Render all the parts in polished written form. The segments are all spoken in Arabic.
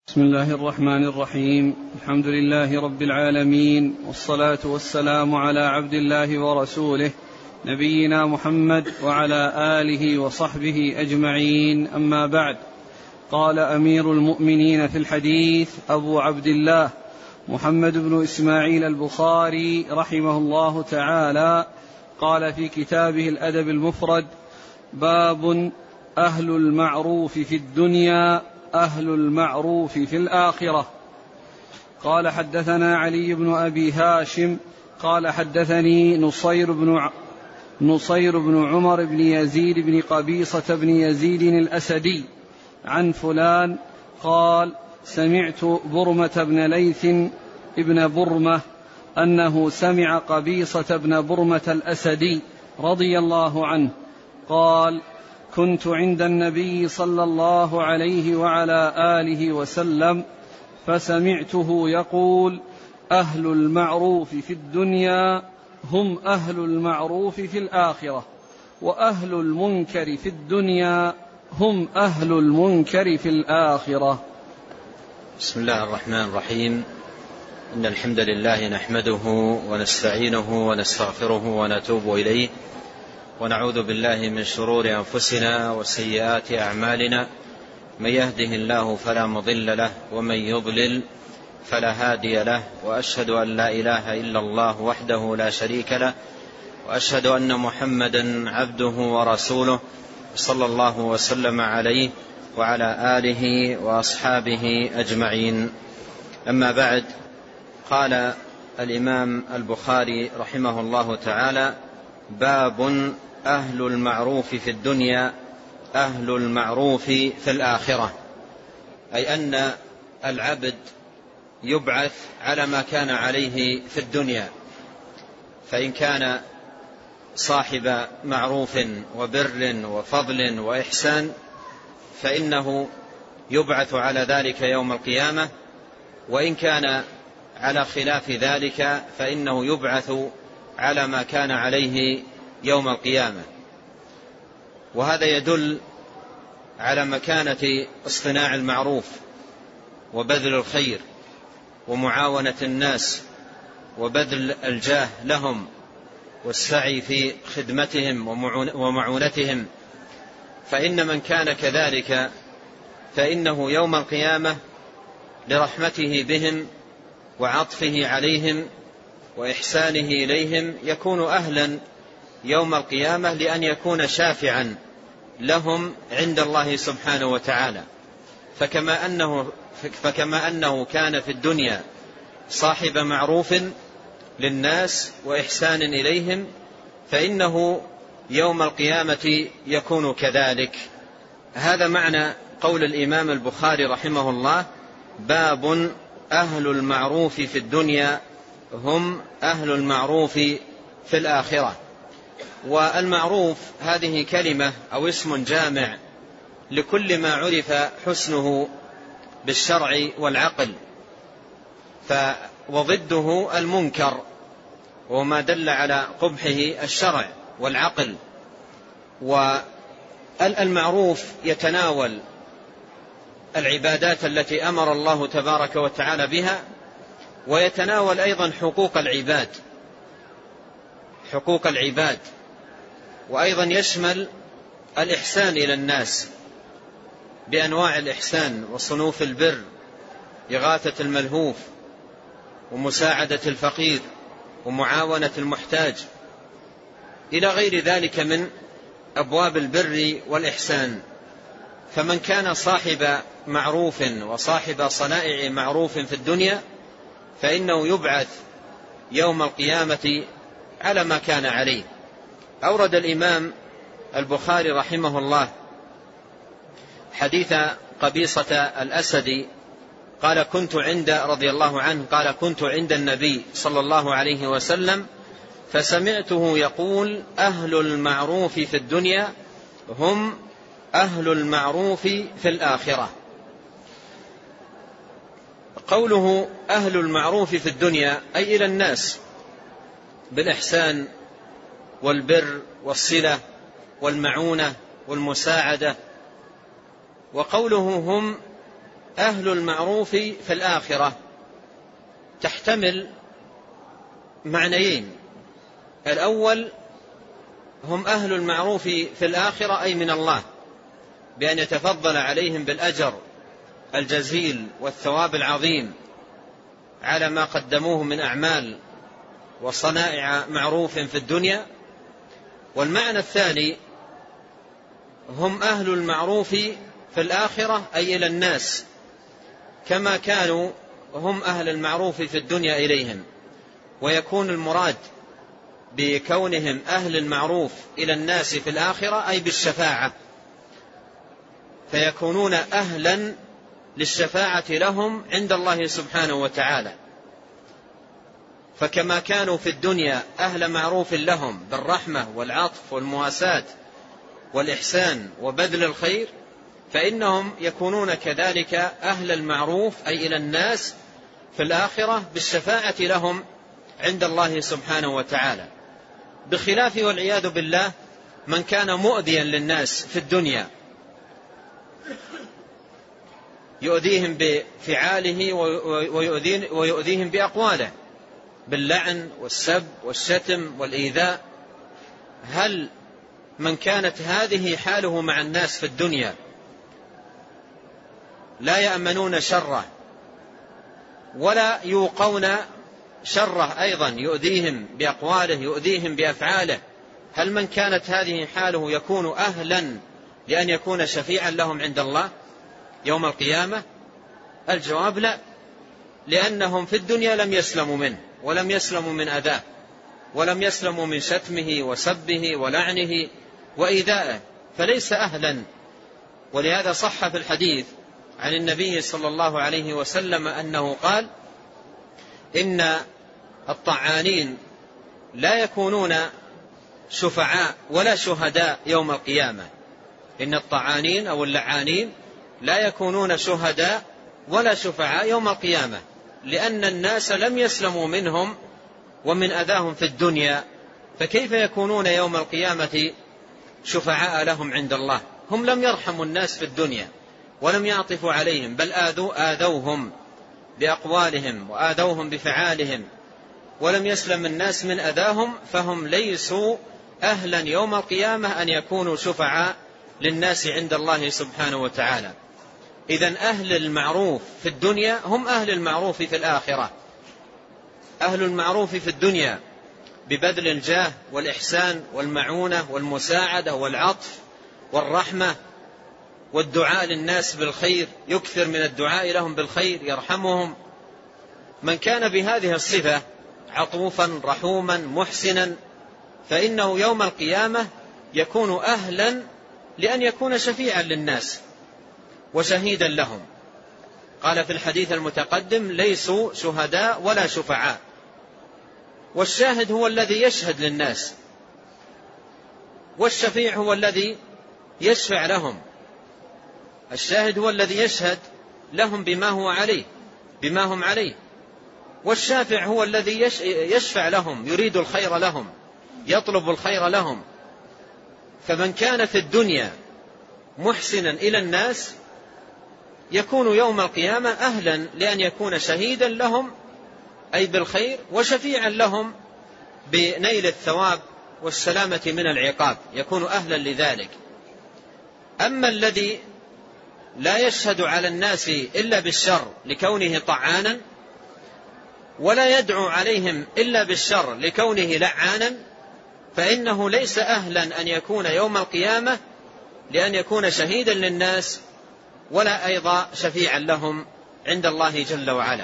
بسم الله الرحمن الرحيم. الحمد لله رب العالمين، والصلاة والسلام على عبد الله ورسوله نبينا محمد وعلى آله وصحبه أجمعين، أما بعد. قال أمير المؤمنين في الحديث أبو عبد الله محمد بن إسماعيل البخاري رحمه الله تعالى، قال في كتابه الأدب المفرد: باب أهل المعروف في الدنيا أهل المعروف في الآخرة. قال: حدثنا علي بن أبي هاشم قال: حدثني نصير بن عمر بن يزيد بن قبيصة بن يزيد الأسدي عن فلان قال: سمعت برمة بن ليث ابن برمة أنه سمع قبيصة بن برمة الأسدي رضي الله عنه قال: كنت عند النبي صلى الله عليه وعلى آله وسلم فسمعته يقول: أهل المعروف في الدنيا هم أهل المعروف في الآخرة، وأهل المنكر في الدنيا هم أهل المنكر في الآخرة. بسم الله الرحمن الرحيم. إن الحمد لله نحمده ونستعينه ونستغفره ونتوب إليه، ونعوذ بالله من شرور أنفسنا وسيئات أعمالنا. من يهده الله فلا مضل له، ومن يضلل فلا هادي له، وأشهد أن لا إله إلا الله وحده لا شريك له، وأشهد أن محمدا عبده ورسوله صلى الله وسلم عليه وعلى آله وأصحابه أجمعين. أما بعد، قال الإمام البخاري رحمه الله تعالى: باب أهل المعروف في الدنيا أهل المعروف في الآخرة، أي أن العبد يبعث على ما كان عليه في الدنيا، فإن كان صاحب معروف وبر وفضل وإحسان فإنه يبعث على ذلك يوم القيامة، وإن كان على خلاف ذلك فإنه يبعث على ما كان عليه يوم القيامة. وهذا يدل على مكانة اصطناع المعروف وبذل الخير ومعاونة الناس وبذل الجاه لهم والسعي في خدمتهم ومعونتهم، فإن من كان كذلك فإنه يوم القيامة لرحمته بهم وعطفه عليهم وإحسانه إليهم يكون أهلا يوم القيامة لأن يكون شافعا لهم عند الله سبحانه وتعالى. فكما أنه كان في الدنيا صاحب معروف للناس وإحسان إليهم، فإنه يوم القيامة يكون كذلك. هذا معنى قول الإمام البخاري رحمه الله: باب أهل المعروف في الدنيا هم أهل المعروف في الآخرة. والمعروف هذه كلمة أو اسم جامع لكل ما عرف حسنه بالشرع والعقل، وضده المنكر وما دل على قبحه الشرع والعقل. والمعروف يتناول العبادات التي أمر الله تبارك وتعالى بها، ويتناول أيضا حقوق العباد، وأيضا يشمل الإحسان إلى الناس بأنواع الإحسان وصنوف البر، إغاثة الملهوف ومساعدة الفقير ومعاونة المحتاج إلى غير ذلك من أبواب البر والإحسان. فمن كان صاحب معروف وصاحب صنائع معروف في الدنيا فإنه يبعث يوم القيامة على ما كان عليه. أورد الإمام البخاري رحمه الله حديث قبيصة الأسدي قال: رضي الله عنه قال: كنت عند النبي صلى الله عليه وسلم فسمعته يقول: أهل المعروف في الدنيا هم أهل المعروف في الآخرة. قوله أهل المعروف في الدنيا أي إلى الناس بالإحسان والبر والصلة والمعونة والمساعدة. وقوله هم أهل المعروف في الآخرة تحتمل معنيين. الأول هم أهل المعروف في الآخرة أي من الله، بأن يتفضل عليهم بالأجر الجزيل والثواب العظيم على ما قدموه من أعمال وصنائع معروف في الدنيا. والمعنى الثاني هم أهل المعروف في الآخرة أي إلى الناس، كما كانوا هم أهل المعروف في الدنيا إليهم. ويكون المراد بكونهم أهل المعروف إلى الناس في الآخرة أي بالشفاعة، فيكونون أهلا للشفاعة لهم عند الله سبحانه وتعالى. فكما كانوا في الدنيا أهل معروف لهم بالرحمة والعطف والمواساة والإحسان وبذل الخير، فإنهم يكونون كذلك أهل المعروف أي إلى الناس في الآخرة بالشفاعة لهم عند الله سبحانه وتعالى، بخلاف والعياذ بالله من كان مؤذيا للناس في الدنيا، يؤذيهم بفعاله ويؤذيهم بأقواله باللعن والسب والشتم والإيذاء. هل من كانت هذه حاله مع الناس في الدنيا لا يأمنون شره ولا يوقون شره أيضا، يؤذيهم بأقواله يؤذيهم بأفعاله، هل من كانت هذه حاله يكون أهلا لأن يكون شفيعا لهم عند الله يوم القيامة؟ الجواب لا، لأنهم في الدنيا لم يسلموا منه ولم يسلموا من أذاه ولم يسلموا من شتمه وسبه ولعنه وإيذائه، فليس أهلا. ولهذا صح في الحديث عن النبي صلى الله عليه وسلم أنه قال: إن الطعانين لا يكونون شفعاء ولا شهداء يوم القيامة. إن الطعانين أو اللعانين لا يكونون شهداء ولا شفعاء يوم القيامة، لأن الناس لم يسلموا منهم ومن أذاهم في الدنيا، فكيف يكونون يوم القيامة شفعاء لهم عند الله؟ هم لم يرحموا الناس في الدنيا ولم يعطفوا عليهم، بل آذوهم بأقوالهم وآذوهم بفعالهم، ولم يسلم الناس من أذاهم، فهم ليسوا أهلا يوم القيامة أن يكونوا شفعاء للناس عند الله سبحانه وتعالى. إذن أهل المعروف في الدنيا هم أهل المعروف في الآخرة. أهل المعروف في الدنيا ببذل الجاه والإحسان والمعونة والمساعدة والعطف والرحمة والدعاء للناس بالخير، يكثر من الدعاء لهم بالخير، يرحمهم. من كان بهذه الصفة عطوفا رحوما محسنا، فإنه يوم القيامة يكون أهلا لأن يكون شفيعا للناس وشهيدا لهم. قال في الحديث المتقدم: ليسوا شهداء ولا شفعاء. والشاهد هو الذي يشهد للناس، والشفيع هو الذي يشفع لهم. الشاهد هو الذي يشهد لهم بما هم عليه، والشافع هو الذي يشفع لهم، يريد الخير لهم، يطلب الخير لهم. فمن كان في الدنيا محسنا إلى الناس يكون يوم القيامة أهلا لأن يكون شهيدا لهم أي بالخير، وشفيعا لهم بنيل الثواب والسلامة من العقاب، يكون أهلا لذلك. أما الذي لا يشهد على الناس إلا بالشر لكونه طعانا، ولا يدعو عليهم إلا بالشر لكونه لعانا، فإنه ليس أهلا أن يكون يوم القيامة لأن يكون شهيدا للناس، ولا أيضا شفيعا لهم عند الله جل وعلا.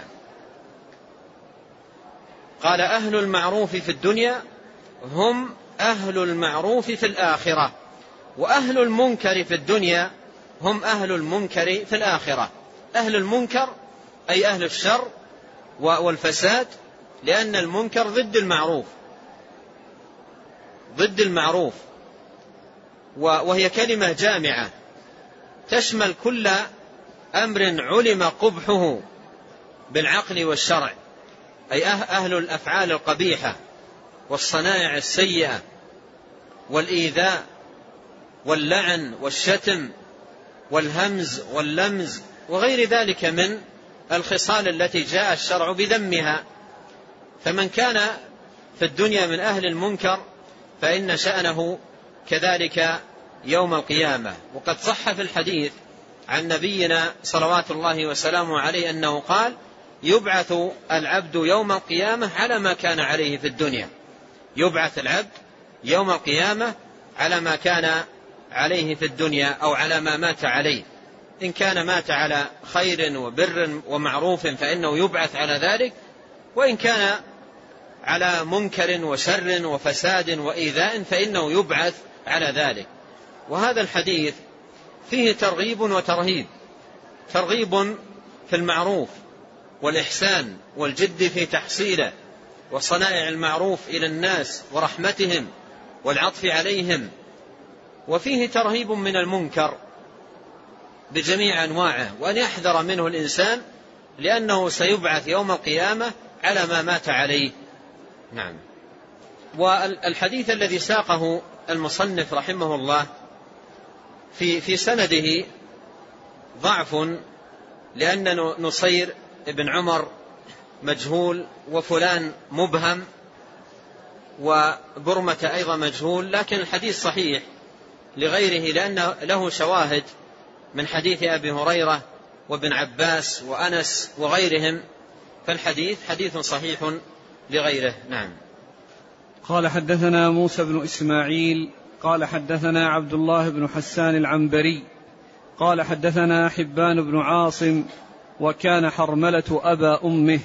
قال: أهل المعروف في الدنيا هم أهل المعروف في الآخرة، وأهل المنكر في الدنيا هم أهل المنكر في الآخرة. أهل المنكر أي أهل الشر والفساد، لأن المنكر ضد المعروف، وهي كلمة جامعة تشمل كل أمر علم قبحه بالعقل والشرع، أي أهل الأفعال القبيحة والصنائع السيئة والإيذاء واللعن والشتم والهمز واللمز وغير ذلك من الخصال التي جاء الشرع بذمها. فمن كان في الدنيا من أهل المنكر فإن شأنه كذلك يوم القيامة. وقد صح في الحديث عن نبينا صلوات الله وسلامه عليه أنه قال: يبعث العبد يوم القيامة على ما كان عليه في الدنيا. يبعث العبد يوم القيامة على ما كان عليه في الدنيا، أو على ما مات عليه. إن كان مات على خير وبر ومعروف فإنه يبعث على ذلك، وإن كان على منكر وشر وفساد وإيذاء فإنه يبعث على ذلك. وهذا الحديث فيه ترغيب وترهيب: ترغيب في المعروف والإحسان والجد في تحصيله وصنائع المعروف إلى الناس ورحمتهم والعطف عليهم، وفيه ترهيب من المنكر بجميع أنواعه، وأن يحذر منه الإنسان لأنه سيبعث يوم القيامة على ما مات عليه. نعم. والحديث الذي ساقه المصنف رحمه الله في سنده ضعف، لأن نصير ابن عمر مجهول، وفلان مبهم، وبرمة أيضا مجهول، لكن الحديث صحيح لغيره لأن له شواهد من حديث أبي هريرة وابن عباس وأنس وغيرهم، فالحديث حديث صحيح لغيره. نعم. قال: حدثنا موسى بن إسماعيل قال حدثنا عبد الله بن حسان العنبري قال حدثنا حبان بن عاصم وكان حرملة أبا أمه،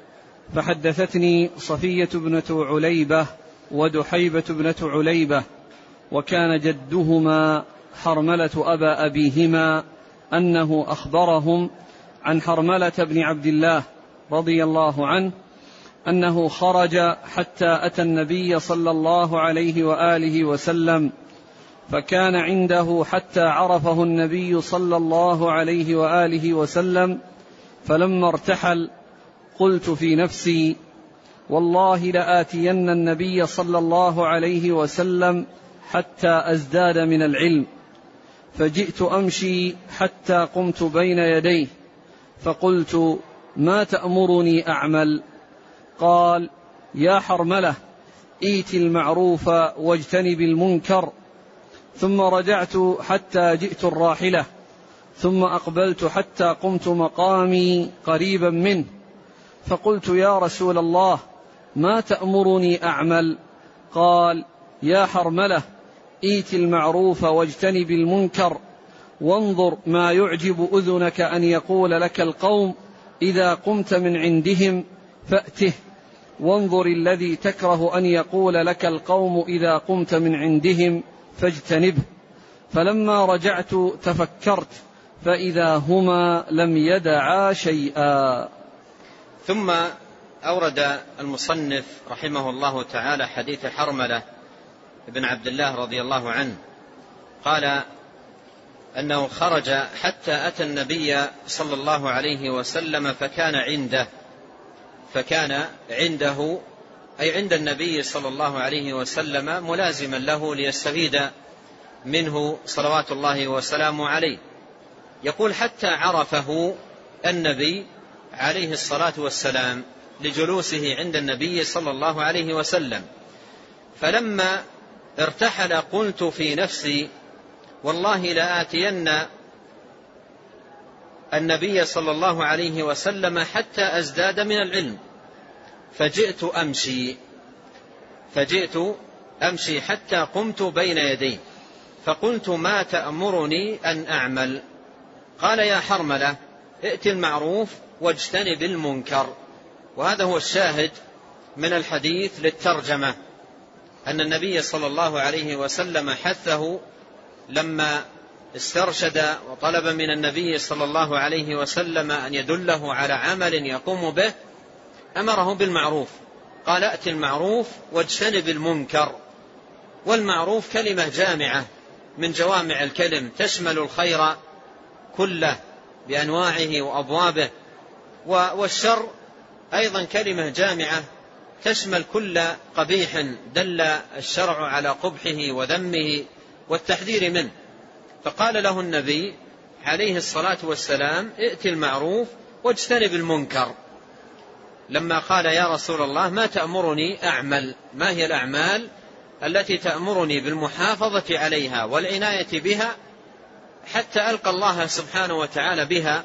فحدثتني صفية بنة عليبة ودحيبة بنة عليبة، وكان جدهما حرملة أبا أبيهما، أنه أخبرهم عن حرملة بن عبد الله رضي الله عنه أنه خرج حتى أتى النبي صلى الله عليه وآله وسلم، فكان عنده حتى عرفه النبي صلى الله عليه وآله وسلم، فلما ارتحل قلت في نفسي: والله لآتين النبي صلى الله عليه وسلم حتى أزداد من العلم، فجئت أمشي حتى قمت بين يديه فقلت: ما تأمرني أعمل؟ قال: يا حرملة، ائت المعروف واجتنب المنكر. ثم رجعت حتى جئت الراحلة، ثم أقبلت حتى قمت مقامي قريبا منه، فقلت: يا رسول الله، ما تأمرني أعمل؟ قال: يا حرملة، ائت المعروف واجتنب المنكر، وانظر ما يعجب أذنك أن يقول لك القوم إذا قمت من عندهم فأته، وانظر الذي تكره أن يقول لك القوم إذا قمت من عندهم فاجتنبه. فلما رجعت تفكرت فإذا هما لم يدعا شيئا. ثم أورد المصنف رحمه الله تعالى حديث حرملة بن عبد الله رضي الله عنه قال أنه خرج حتى أتى النبي صلى الله عليه وسلم فكان عنده أي عند النبي صلى الله عليه وسلم ملازما له ليستفيد منه صلوات الله وسلامه عليه. يقول: حتى عرفه النبي عليه الصلاة والسلام لجلوسه عند النبي صلى الله عليه وسلم، فلما ارتحل قلت في نفسي: والله لآتين النبي صلى الله عليه وسلم حتى أزداد من العلم، فجئت أمشي حتى قمت بين يديه فقلت: ما تأمرني أن أعمل؟ قال: يا حرملة، ائت المعروف واجتنب المنكر. وهذا هو الشاهد من الحديث للترجمة، أن النبي صلى الله عليه وسلم حثه لما استرشد وطلب من النبي صلى الله عليه وسلم أن يدله على عمل يقوم به، أمره بالمعروف، قال: ائت المعروف واجتنب المنكر. والمعروف كلمة جامعة من جوامع الكلم، تشمل الخير كله بأنواعه وأبوابه، والشر أيضا كلمة جامعة تشمل كل قبيح دل الشرع على قبحه وذمه والتحذير منه. فقال له النبي عليه الصلاة والسلام ائت المعروف واجتنب المنكر، لما قال يا رسول الله ما تأمرني أعمل، ما هي الأعمال التي تأمرني بالمحافظة عليها والعناية بها حتى ألقى الله سبحانه وتعالى بها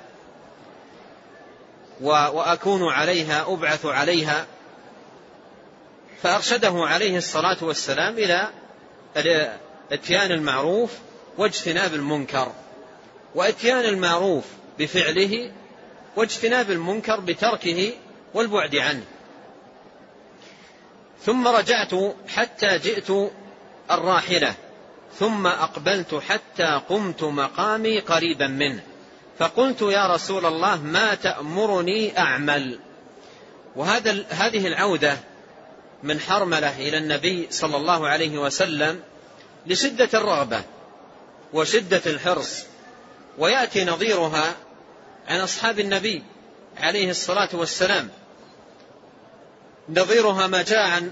وأكون عليها أبعث عليها. فأرشده عليه الصلاة والسلام إلى اتيان المعروف واجتناب المنكر، واتيان المعروف بفعله واجتناب المنكر بتركه والبعد عنه. ثم رجعت حتى جئت الراحلة، ثم أقبلت حتى قمت مقامي قريبا منه، فقلت يا رسول الله ما تأمرني أعمل. هذه العودة من حرملة إلى النبي صلى الله عليه وسلم لشدة الرغبة وشدة الحرص، ويأتي نظيرها عن أصحاب النبي عليه الصلاة والسلام. نظيرها ما جاء عن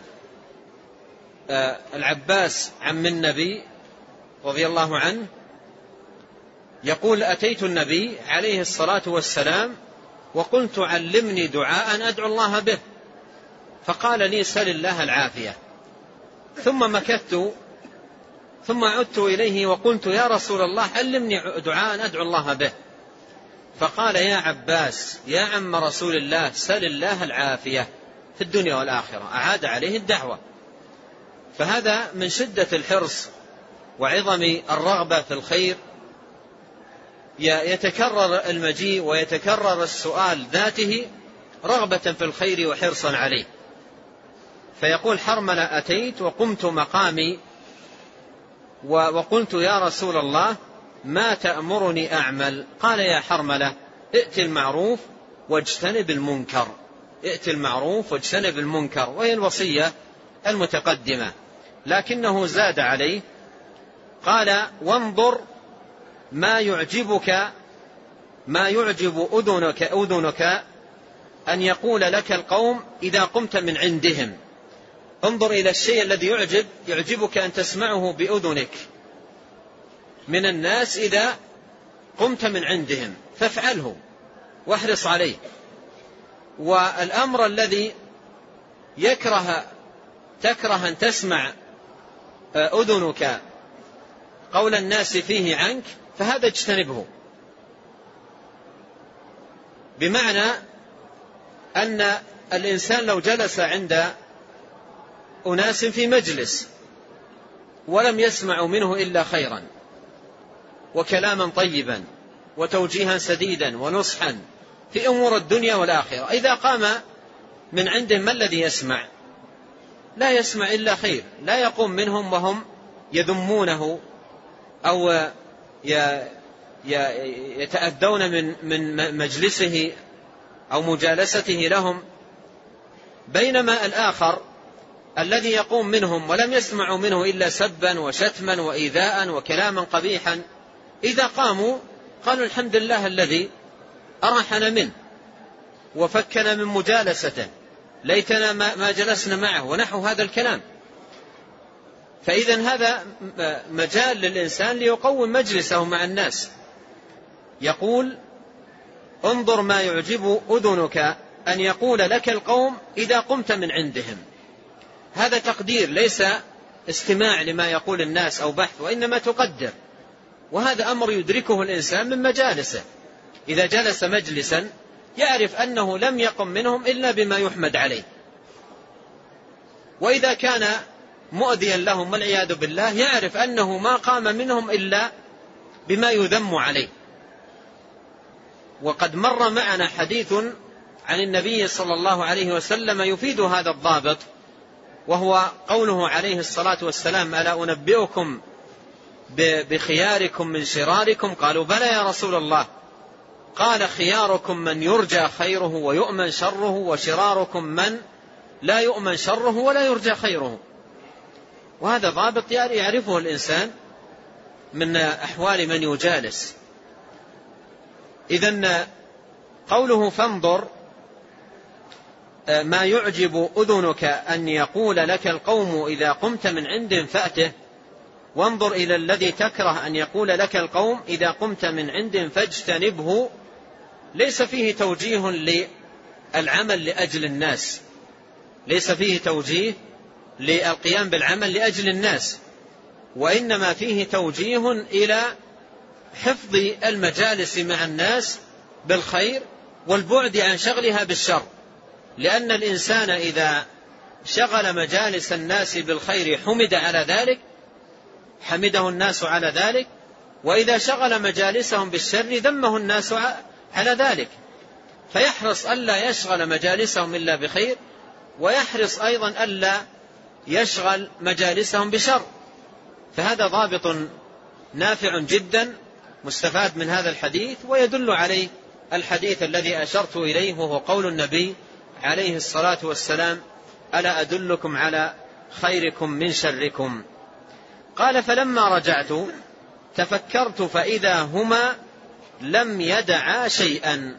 العباس عم النبي رضي الله عنه يقول أتيت النبي عليه الصلاة والسلام وقلت علمني دعاء أدعو الله به، فقال لي سل الله العافية. ثم مكثت ثم عدت إليه وقلت يا رسول الله علمني دعاء أدعو الله به، فقال يا عباس يا عم رسول الله سل الله العافية في الدنيا والآخرة، أعاد عليه الدعوة. فهذا من شدة الحرص وعظم الرغبة في الخير يتكرر المجيء ويتكرر السؤال ذاته رغبة في الخير وحرصا عليه. فيقول حرملة أتيت وقمت مقامي وقلت يا رسول الله ما تأمرني أعمل؟ قال يا حرملة ائت المعروف واجتنب المنكر، ائت المعروف واجتنب المنكر، وهي الوصية المتقدمة. لكنه زاد عليه قال وانظر ما يعجبك ما يعجب أذنك أن يقول لك القوم إذا قمت من عندهم. انظر إلى الشيء الذي يعجبك أن تسمعه بأذنك من الناس إذا قمت من عندهم، فافعله واحرص عليه. والأمر الذي تكره أن تسمع أذنك قول الناس فيه عنك، فهذا اجتنبه. بمعنى أن الإنسان لو جلس عند أناس في مجلس ولم يسمعوا منه إلا خيرا وكلاما طيبا وتوجيها سديدا ونصحا في أمور الدنيا والآخرة، إذا قام من عندهم ما الذي يسمع؟ لا يسمع إلا خير، لا يقوم منهم وهم يذمونه أو يتأذون من مجلسه أو مجالسته لهم. بينما الآخر الذي يقوم منهم ولم يسمعوا منه إلا سبا وشتما وإيذاء وكلاما قبيحا، إذا قاموا قالوا الحمد لله الذي أراحنا منه وفكنا من مجالسته، ليتنا ما جلسنا معه، ونحو هذا الكلام. فإذا هذا مجال للإنسان ليقوم مجلسه مع الناس. يقول انظر ما يعجب أذنك أن يقول لك القوم إذا قمت من عندهم. هذا تقدير، ليس استماع لما يقول الناس أو بحث، وإنما تقدر. وهذا أمر يدركه الإنسان من مجالسه، إذا جلس مجلسا يعرف أنه لم يقم منهم إلا بما يحمد عليه، وإذا كان مؤذيا لهم والعياذ بالله يعرف أنه ما قام منهم إلا بما يذم عليه. وقد مر معنا حديث عن النبي صلى الله عليه وسلم يفيد هذا الضابط، وهو قوله عليه الصلاة والسلام ألا أنبئكم بخياركم من شراركم؟ قالوا بلى يا رسول الله. قال خياركم من يرجى خيره ويؤمن شره، وشراركم من لا يؤمن شره ولا يرجى خيره. وهذا ضابط يعرفه الإنسان من أحوال من يجالس. إذن قوله فانظر ما يعجب أذنك أن يقول لك القوم إذا قمت من عندهم فأته، وانظر إلى الذي تكره أن يقول لك القوم إذا قمت من عند فاجتنبه، ليس فيه توجيه للعمل لأجل الناس، ليس فيه توجيه للقيام بالعمل لأجل الناس، وإنما فيه توجيه إلى حفظ المجالس مع الناس بالخير والبعد عن شغلها بالشر، لأن الإنسان إذا شغل مجالس الناس بالخير حمده الناس على ذلك، وإذا شغل مجالسهم بالشر ذمه الناس على ذلك، فيحرص ألا يشغل مجالسهم إلا بخير، ويحرص أيضا ألا يشغل مجالسهم بشر. فهذا ضابط نافع جدا مستفاد من هذا الحديث، ويدل عليه الحديث الذي أشرت إليه، وهو قول النبي عليه الصلاة والسلام: ألا أدلكم على خيركم من شركم؟ قال: فلما رجعت تفكرت فإذا هما لم يدعا شيئا،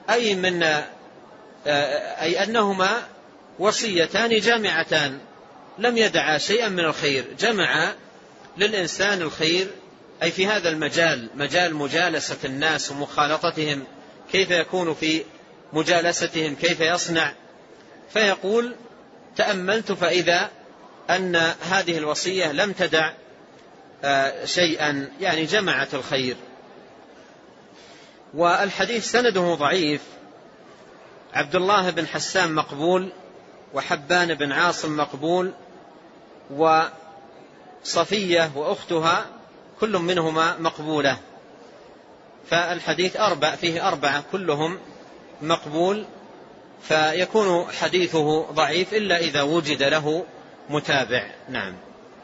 أي أنهما وصيتان جامعتان، لم يدعا شيئا من الخير، جمع للإنسان الخير، أي في هذا المجال، مجال مجالسة الناس ومخالطتهم، كيف يكون في مجالستهم، كيف يصنع. فيقول: تأملت فإذا أن هذه الوصية لم تدع شيئا، يعني جمعت الخير. والحديث سنده ضعيف، عبد الله بن حسان مقبول، وحبان بن عاصم مقبول، وصفية وأختها كل منهما مقبولة، فالحديث فيه أربعة كلهم مقبول، فيكون حديثه ضعيف إلا إذا وجد له متابع. نعم.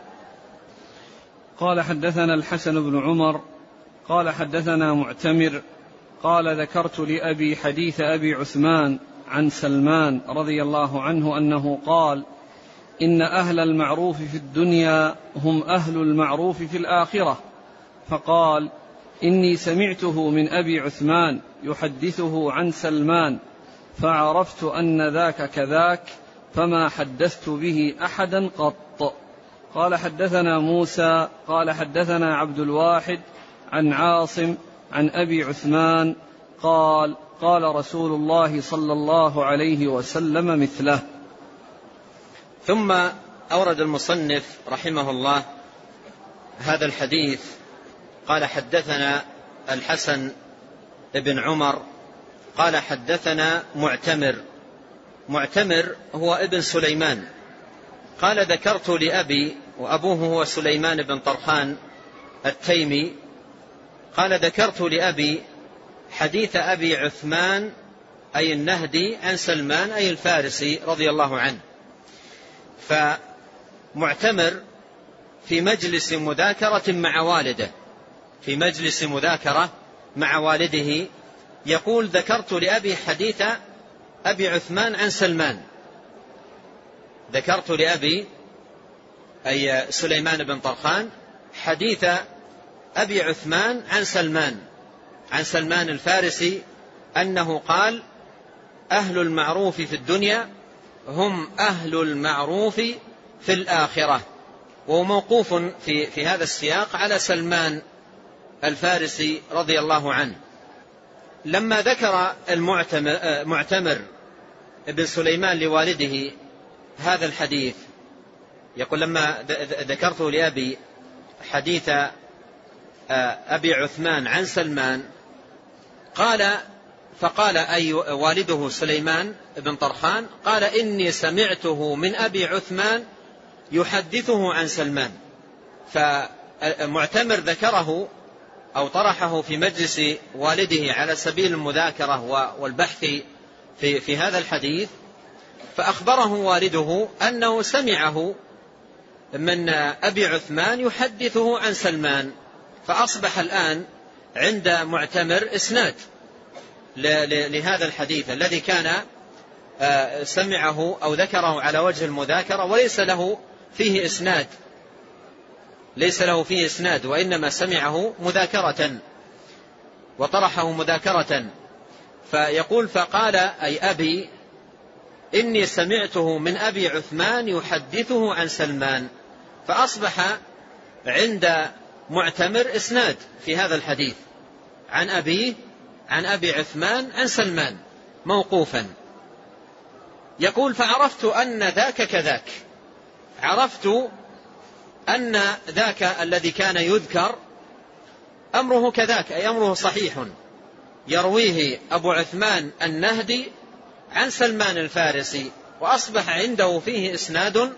قال: حدثنا الحسن بن عمر قال حدثنا معتمر قال: ذكرت لأبي حديث أبي عثمان عن سلمان رضي الله عنه أنه قال: إن أهل المعروف في الدنيا هم أهل المعروف في الآخرة. فقال: إني سمعته من أبي عثمان يحدثه عن سلمان، فعرفت أن ذاك كذاك، فما حدثت به أحدا قط. قال: حدثنا موسى قال حدثنا عبد الواحد عن عاصم عن أبي عثمان قال: قال رسول الله صلى الله عليه وسلم مثله. ثم أورد المصنف رحمه الله هذا الحديث، قال: حدثنا الحسن بن عمر قال حدثنا معتمر هو ابن سليمان، قال: ذكرت لأبي، وأبوه هو سليمان بن طرخان التيمي، قال: ذكرت لأبي حديث أبي عثمان أي النهدي عن سلمان أي الفارسي رضي الله عنه. فمعتمر في مجلس مذاكرة مع والده، يقول: ذكرت لأبي حديث أبي عثمان عن سلمان. ذكرت لأبي أي سليمان بن طرخان حديث أبي عثمان عن سلمان الفارسي أنه قال: أهل المعروف في الدنيا هم أهل المعروف في الآخرة. وهو موقوف في هذا السياق على سلمان الفارسي رضي الله عنه. لما ذكر معتمر ابن سليمان لوالده هذا الحديث، يقول: لما ذكرت لأبي حديث أبي عثمان عن سلمان، فقال أي والده سليمان بن طرخان قال: إني سمعته من أبي عثمان يحدثه عن سلمان. فمعتمر ذكره أو طرحه في مجلس والده على سبيل المذاكرة والبحث في هذا الحديث، فأخبره والده أنه سمعه من أبي عثمان يحدثه عن سلمان، فأصبح الآن عند معتمر إسناد لهذا الحديث الذي كان سمعه أو ذكره على وجه المذاكرة، وليس له فيه إسناد، وإنما سمعه مذاكرة وطرحه مذاكرة. فيقول: فقال أي أبي إني سمعته من أبي عثمان يحدثه عن سلمان. فأصبح عند معتمر إسناد في هذا الحديث عن أبيه عن أبي عثمان عن سلمان موقوفا. يقول فعرفت أن ذاك كذاك، عرفت أن ذاك الذي كان يذكر أمره كذاك، أي أمره صحيح، يرويه أبو عثمان النهدي عن سلمان الفارسي، وأصبح عنده فيه إسناد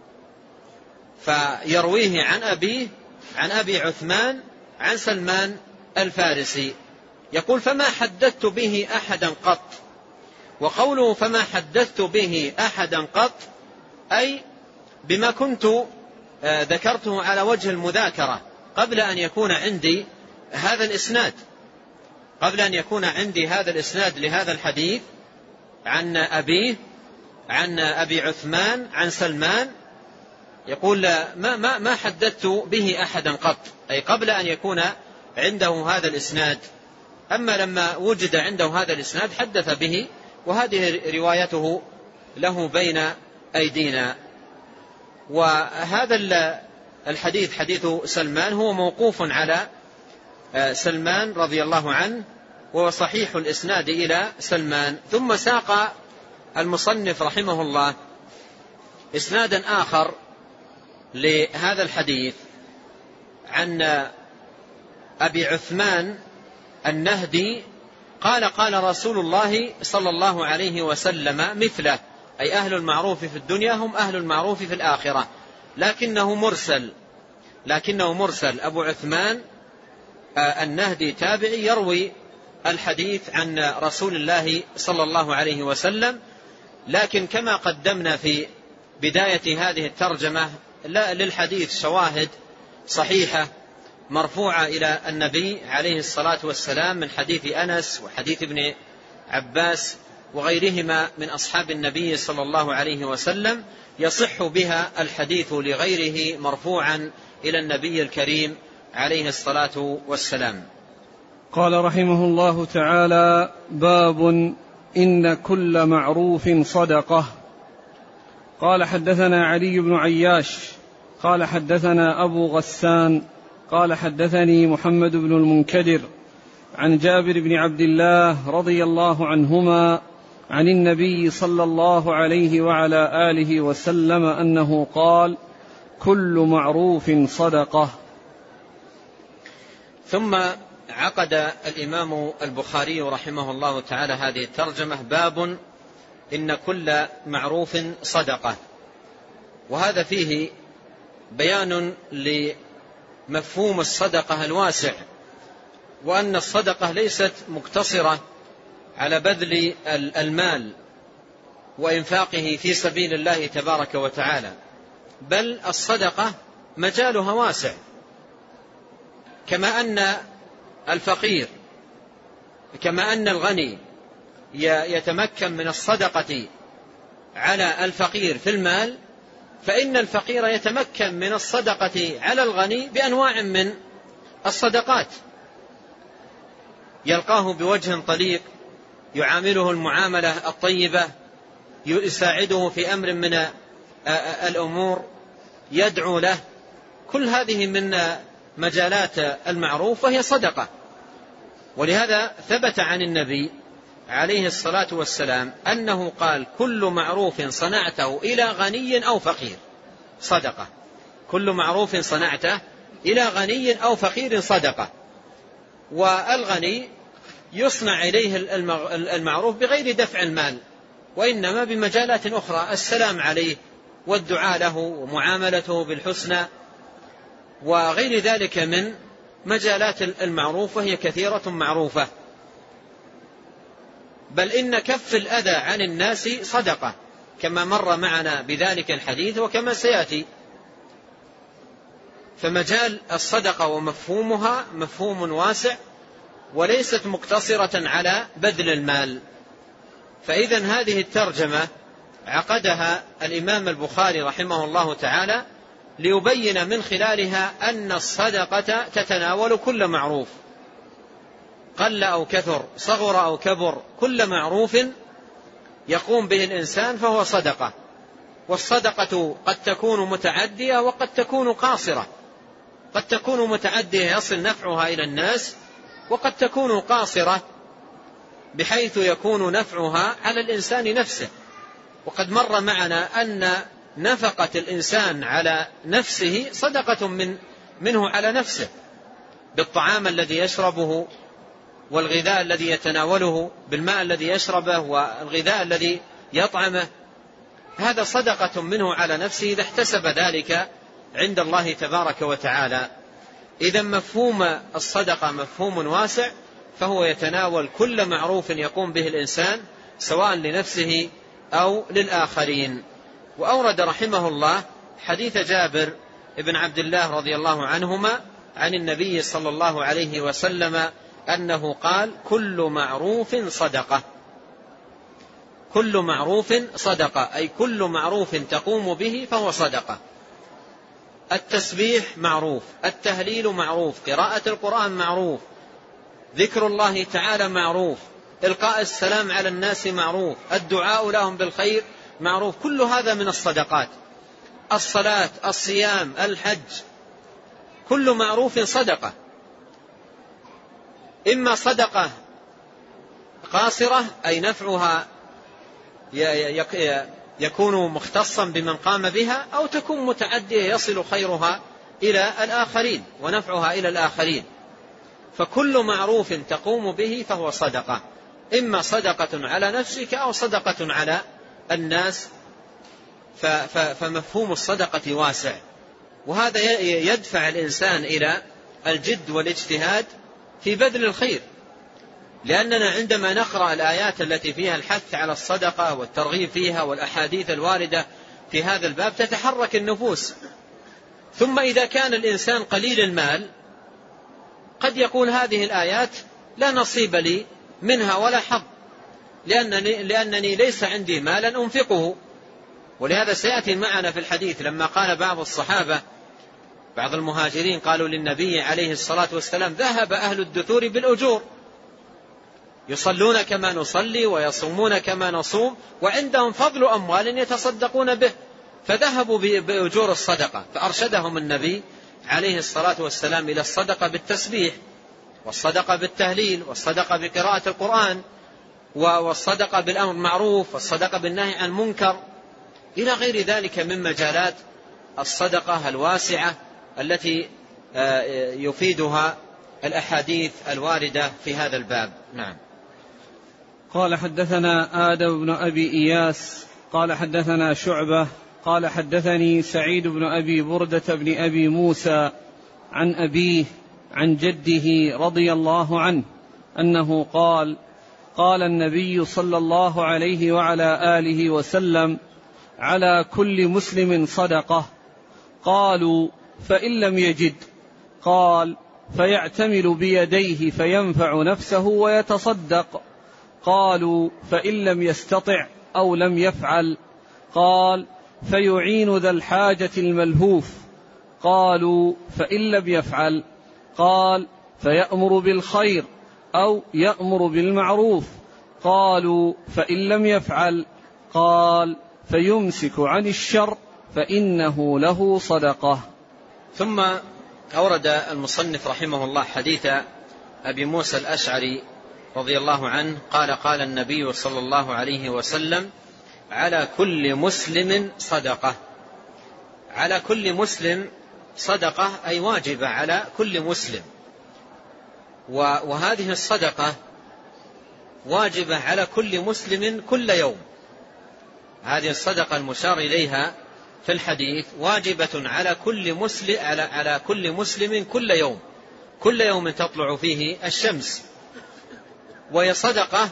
فيرويه عن أبيه عن أبي عثمان عن سلمان الفارسي. يقول فما حدثت به أحدا قط. وقوله فما حدثت به أحدا قط أي بما كنت ذكرته على وجه المذاكرة قبل أن يكون عندي هذا الإسناد، قبل أن يكون عندي هذا الإسناد لهذا الحديث عن أبيه عن أبي عثمان عن سلمان. يقول ما حدثت به أحدا قط، أي قبل أن يكون عنده هذا الإسناد. أما لما وجد عنده هذا الإسناد حدث به، وهذه روايته له بين أيدينا. وهذا الحديث حديث سلمان هو موقوف على سلمان رضي الله عنه، وهو صحيح الإسناد إلى سلمان. ثم ساق المصنف رحمه الله إسنادا آخر لهذا الحديث عن أبي عثمان النهدي قال قال رسول الله صلى الله عليه وسلم مثله، أي أهل المعروف في الدنيا هم أهل المعروف في الآخرة، لكنه مرسل. أبو عثمان النهدي تابعي يروي الحديث عن رسول الله صلى الله عليه وسلم، لكن كما قدمنا في بداية هذه الترجمة للحديث شواهد صحيحة مرفوعة إلى النبي عليه الصلاة والسلام من حديث أنس وحديث ابن عباس وغيرهما من أصحاب النبي صلى الله عليه وسلم، يصح بها الحديث لغيره مرفوعا إلى النبي الكريم عليه الصلاة والسلام. قال رحمه الله تعالى: باب إن كل معروف صدقة. قال حدثنا علي بن عياش قال حدثنا أبو غسان قال حدثني محمد بن المنكدر عن جابر بن عبد الله رضي الله عنهما عن النبي صلى الله عليه وعلى آله وسلم أنه قال: كل معروف صدقة. ثم عقد الإمام البخاري رحمه الله تعالى هذه الترجمة: باب إن كل معروف صدقة. وهذا فيه بيان لمفهوم الصدقة الواسع، وأن الصدقة ليست مقتصرة على بذل المال وإنفاقه في سبيل الله تبارك وتعالى، بل الصدقة مجالها واسع. كما أن الغني يتمكن من الصدقة على الفقير في المال، فإن الفقير يتمكن من الصدقة على الغني بأنواع من الصدقات، يلقاه بوجه طليق، يعامله المعاملة الطيبة، يساعده في أمر من الأمور، يدعو له. كل هذه من مجالات المعروف وهي صدقة. ولهذا ثبت عن النبي عليه الصلاة والسلام أنه قال: كل معروف صنعته إلى غني أو فقير صدقة. كل معروف صنعته إلى غني أو فقير صدقة. والغني يصنع إليه المعروف بغير دفع المال، وإنما بمجالات أخرى: السلام عليه والدعاء له ومعاملته بالحسنى وغير ذلك من مجالات المعروف، وهي كثيرة معروفة. بل إن كف الأذى عن الناس صدقة، كما مر معنا بذلك الحديث وكما سيأتي. فمجال الصدقة ومفهومها مفهوم واسع، وليست مقتصرة على بذل المال. فإذا هذه الترجمة عقدها الإمام البخاري رحمه الله تعالى ليبين من خلالها أن الصدقة تتناول كل معروف، قل أو كثر، صغر أو كبر، كل معروف يقوم به الإنسان فهو صدقة. والصدقة قد تكون متعدية وقد تكون قاصرة، قد تكون متعدية يصل نفعها إلى الناس، وقد تكون قاصرة بحيث يكون نفعها على الإنسان نفسه. وقد مر معنا أن نفقة الإنسان على نفسه صدقة منه على نفسه، بالطعام الذي يشربه والغذاء الذي يتناوله، بالماء الذي يشربه والغذاء الذي يطعمه، هذا صدقة منه على نفسه إذا احتسب ذلك عند الله تبارك وتعالى. إذا مفهوم الصدقة مفهوم واسع، فهو يتناول كل معروف يقوم به الإنسان سواء لنفسه أو للآخرين. وأورد رحمه الله حديث جابر بن عبد الله رضي الله عنهما عن النبي صلى الله عليه وسلم أنه قال: كل معروف صدقة. كل معروف صدقة، أي كل معروف تقوم به فهو صدقة. التسبيح معروف، التهليل معروف، قراءة القرآن معروف، ذكر الله تعالى معروف، إلقاء السلام على الناس معروف، الدعاء لهم بالخير معروف، كل هذا من الصدقات. الصلاة، الصيام، الحج، كل معروف صدقة. إما صدقة قاصرة أي نفعها يكون مختصا بمن قام بها، أو تكون متعدية يصل خيرها إلى الآخرين ونفعها إلى الآخرين. فكل معروف تقوم به فهو صدقة، إما صدقة على نفسك أو صدقة على الناس. فمفهوم الصدقة واسع، وهذا يدفع الإنسان إلى الجد والاجتهاد في بذل الخير، لأننا عندما نقرأ الآيات التي فيها الحث على الصدقة والترغيب فيها والأحاديث الواردة في هذا الباب تتحرك النفوس. ثم إذا كان الإنسان قليل المال قد يقول هذه الآيات لا نصيب لي منها ولا حظ، لأنني ليس عندي مالا أنفقه. ولهذا سيأتي معنا في الحديث لما قال بعض الصحابة، بعض المهاجرين قالوا للنبي عليه الصلاة والسلام: ذهب أهل الدثور بالأجور، يصلون كما نصلي ويصومون كما نصوم، وعندهم فضل أموال يتصدقون به، فذهبوا بأجور الصدقة. فأرشدهم النبي عليه الصلاة والسلام إلى الصدقة بالتسبيح، والصدقة بالتهليل، والصدقة بقراءة القرآن، والصدقة بالأمر بالمعروف، والصدقة بالنهي عن المنكر، إلى غير ذلك من مجالات الصدقة الواسعة التي يفيدها الأحاديث الواردة في هذا الباب. نعم. قال: حدثنا آدم بن أبي إياس قال حدثنا شعبة قال حدثني سعيد بن أبي بردة بن أبي موسى عن أبيه عن جده رضي الله عنه أنه قال: قال النبي صلى الله عليه وعلى آله وسلم: على كل مسلم صدقة. قالوا: فإن لم يجد؟ قال: فيعتمل بيديه فينفع نفسه ويتصدق. قالوا: فإن لم يستطع أو لم يفعل؟ قال: فيعين ذا الحاجة الملهوف. قالوا: فإن لم يفعل؟ قال: فيأمر بالخير أو يأمر بالمعروف. قالوا: فإن لم يفعل؟ قال: فيمسك عن الشر فإنه له صدقة. ثم أورد المصنف رحمه الله حديث أبي موسى الأشعري رضي الله عنه قال: قال النبي صلى الله عليه وسلم: على كل مسلم صدقة. على كل مسلم صدقة أي واجبة على كل مسلم، وهذه الصدقة واجبة على كل مسلم كل يوم. هذه الصدقة المشار إليها في الحديث واجبة على كل مسلم كل يوم، كل يوم تطلع فيه الشمس. وهي صدقة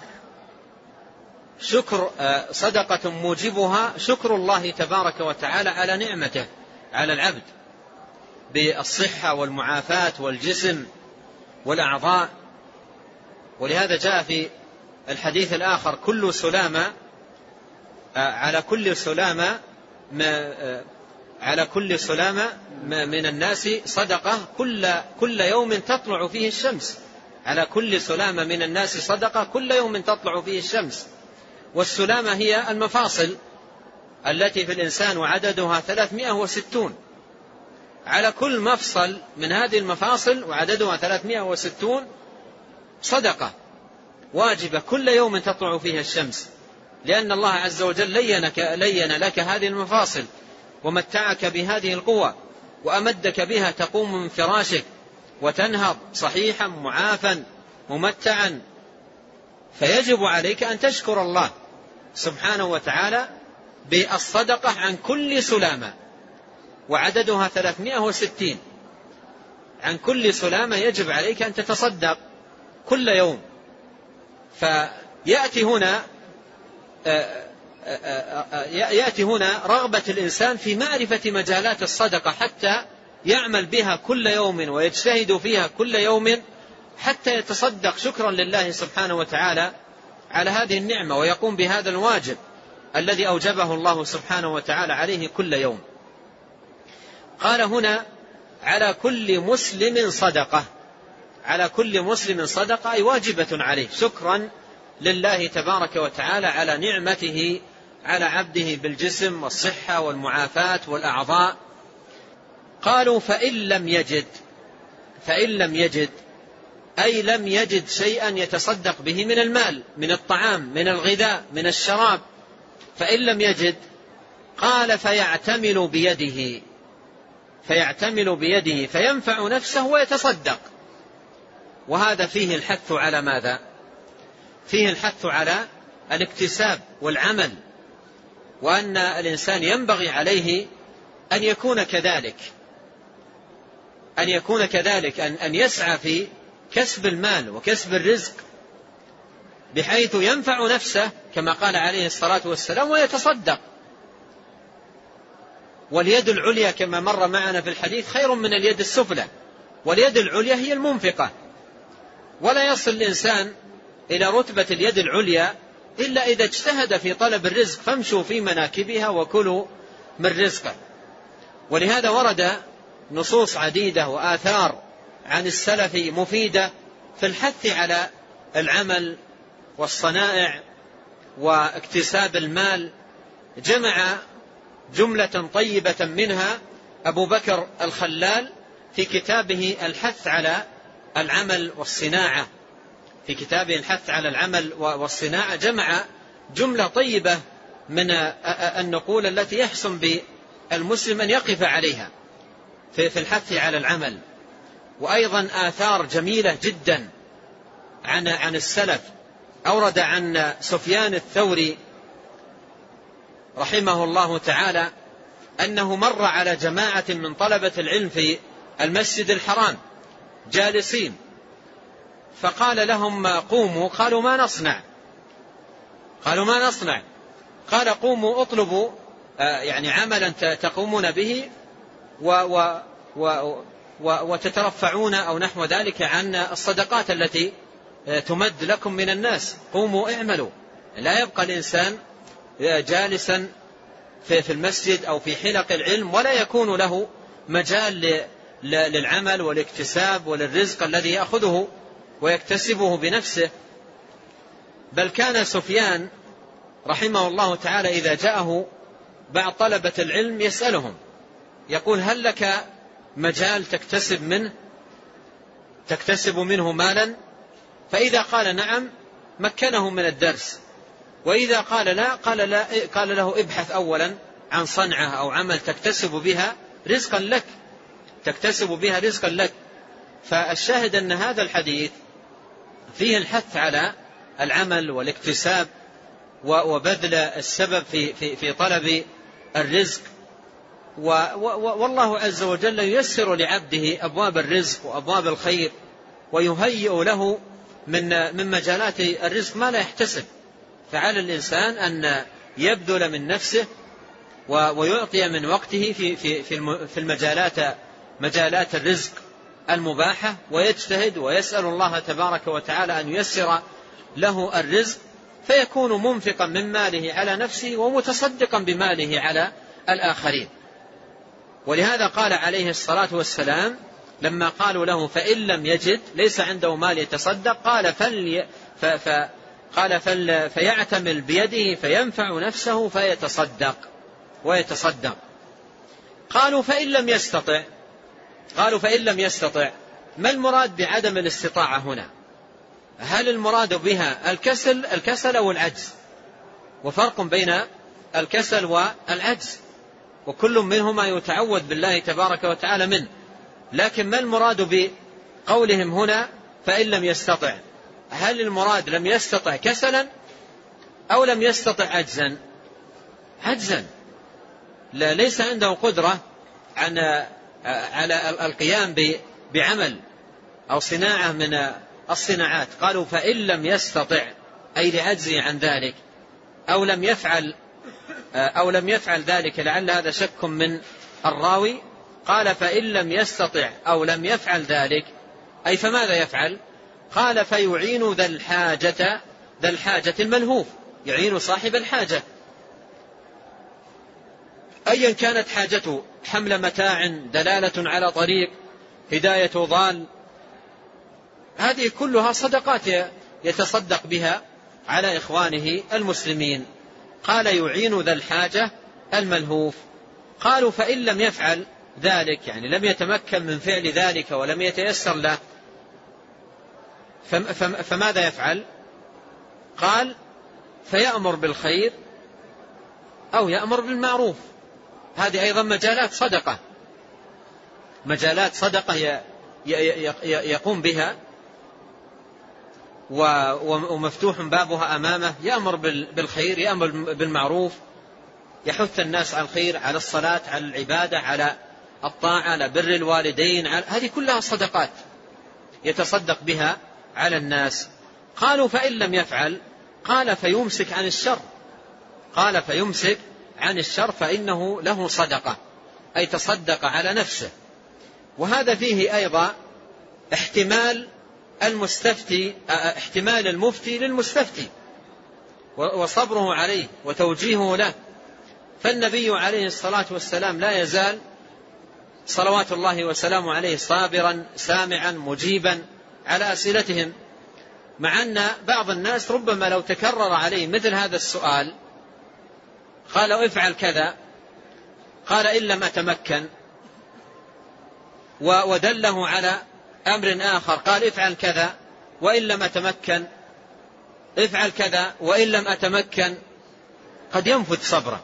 صدقة موجبها شكر الله تبارك وتعالى على نعمته على العبد بالصحة والمعافاة والجسم والأعضاء. ولهذا جاء في الحديث الآخر: كل سلامة على كل سلامة من الناس صدقة كل يوم تطلع فيه الشمس. على كل سلامة من الناس صدقة كل يوم تطلع فيه الشمس. والسلامة هي المفاصل التي في الإنسان وعددها 360. على كل مفصل من هذه المفاصل، وعددها 360 صدقة واجبة كل يوم تطلع فيها الشمس، لأن الله عز وجل لين لك هذه المفاصل ومتعك بهذه القوة وأمدك بها تقوم من فراشك وتنهض صحيحا معافا ممتعا. فيجب عليك أن تشكر الله سبحانه وتعالى بالصدقة عن كل سلامة، وعددها 360. عن كل سلامة يجب عليك أن تتصدق كل يوم. فيأتي هنا رغبة الإنسان في معرفة مجالات الصدقة حتى يعمل بها كل يوم ويجتهد فيها كل يوم حتى يتصدق شكرا لله سبحانه وتعالى على هذه النعمة، ويقوم بهذا الواجب الذي أوجبه الله سبحانه وتعالى عليه كل يوم. قال هنا على كل مسلم صدقة. على كل مسلم صدقة أي واجبة عليه، شكرا لله تبارك وتعالى على نعمته على عبده بالجسم والصحة والمعافاة والأعضاء. قالوا فإن لم يجد أي لم يجد شيئا يتصدق به من المال، من الطعام، من الغذاء، من الشراب. فإن لم يجد قال فيعتمل بيده فينفع نفسه ويتصدق. وهذا فيه الحث على ماذا؟ فيه الحث على الاكتساب والعمل، وأن الإنسان ينبغي عليه أن يكون كذلك أن يسعى في كسب المال وكسب الرزق بحيث ينفع نفسه كما قال عليه الصلاة والسلام ويتصدق. واليد العليا كما مر معنا في الحديث خير من اليد السفلى، واليد العليا هي المنفقة، ولا يصل الإنسان إلى رتبة اليد العليا إلا إذا اجتهد في طلب الرزق، فامشوا في مناكبها وكلوا من رزقه. ولهذا ورد نصوص عديدة وآثار عن السلف مفيدة في الحث على العمل والصنائع واكتساب المال. جمع جملة طيبة منها أبو بكر الخلال في كتابه الحث على العمل والصناعة. في كتابه الحث على العمل والصناعة جمع جملة طيبة من النقول التي يحسن بالمسلم أن يقف عليها في الحث على العمل. وأيضا آثار جميلة جدا عن السلف. أورد عن سفيان الثوري رحمه الله تعالى أنه مر على جماعة من طلبة العلم في المسجد الحرام جالسين، فقال لهم قوموا. قالوا ما نصنع؟ قال قوموا اطلبوا يعني عملا تقومون به وتترفعون أو نحو ذلك عن الصدقات التي تمد لكم من الناس. قوموا اعملوا. لا يبقى الإنسان جالسا في المسجد أو في حلق العلم ولا يكون له مجال للعمل والاكتساب وللرزق الذي يأخذه ويكتسبه بنفسه. بل كان سفيان رحمه الله تعالى إذا جاءه بعض طلبة العلم يسألهم يقول هل لك مجال تكتسب منه مالا؟ فإذا قال نعم مكنه من الدرس، وإذا قال لا قال له ابحث أولا عن صنعة أو عمل تكتسب بها رزقا لك. فالشاهد أن هذا الحديث فيه الحث على العمل والاكتساب وبذل السبب في طلب الرزق. والله عز وجل ييسر لعبده أبواب الرزق وأبواب الخير، ويهيئ له من مجالات الرزق ما لا يحتسب. فعلى الإنسان أن يبذل من نفسه ويعطي من وقته في مجالات الرزق المباحة، ويجتهد ويسأل الله تبارك وتعالى أن ييسر له الرزق، فيكون منفقا من ماله على نفسه ومتصدقا بماله على الآخرين. ولهذا قال عليه الصلاة والسلام لما قالوا له فإن لم يجد ليس عنده مال يتصدق قال فيعتمل بيده فينفع نفسه ويتصدق. قالوا فإن لم يستطع قالوا فإن لم يستطع، ما المراد بعدم الاستطاعة هنا؟ هل المراد بها الكسل أو العجز؟ وفرق بين الكسل والعجز، وكل منهما يتعوذ بالله تبارك وتعالى منه. لكن ما المراد بقولهم هنا فإن لم يستطع؟ هل المراد لم يستطع كسلا أو لم يستطع عجزا؟ لا، ليس عنده قدرة على القيام بعمل أو صناعة من الصناعات. قالوا فإن لم يستطع أي لعجزه عن ذلك، أو لم يفعل ذلك، لعل هذا شك من الراوي. قال فإن لم يستطع أو لم يفعل ذلك، أي فماذا يفعل؟ قال فيعين ذا الحاجة الملهوف، يعين صاحب الحاجة أيا كانت حاجته، حمل متاع، دلالة على طريق، هداية ضال، هذه كلها صدقات يتصدق بها على إخوانه المسلمين. قال يعين ذا الحاجة الملهوف. قالوا فإن لم يفعل ذلك، يعني لم يتمكن من فعل ذلك ولم يتيسر له، فماذا يفعل؟ قال فيأمر بالخير أو يأمر بالمعروف. هذه أيضا مجالات صدقة يقوم بها ومفتوح بابها أمامه، يأمر بالخير، يأمر بالمعروف، يحث الناس على الخير، على الصلاة، على العبادة، على الطاعة، على بر الوالدين، هذه كلها صدقات يتصدق بها على الناس. قالوا فإن لم يفعل، قال فيمسك عن الشر فإنه له صدقة، أي تصدق على نفسه. وهذا فيه أيضا احتمال المفتي للمستفتي وصبره عليه وتوجيهه له. فالنبي عليه الصلاة والسلام لا يزال صلوات الله وسلامه عليه صابرا سامعا مجيبا على أسئلتهم، مع أن بعض الناس ربما لو تكرر عليه مثل هذا السؤال قال افعل كذا، قال إن لم أتمكن، ودله على أمر آخر قال افعل كذا وإن لم أتمكن، افعل كذا وإن لم أتمكن، قد ينفذ صبره.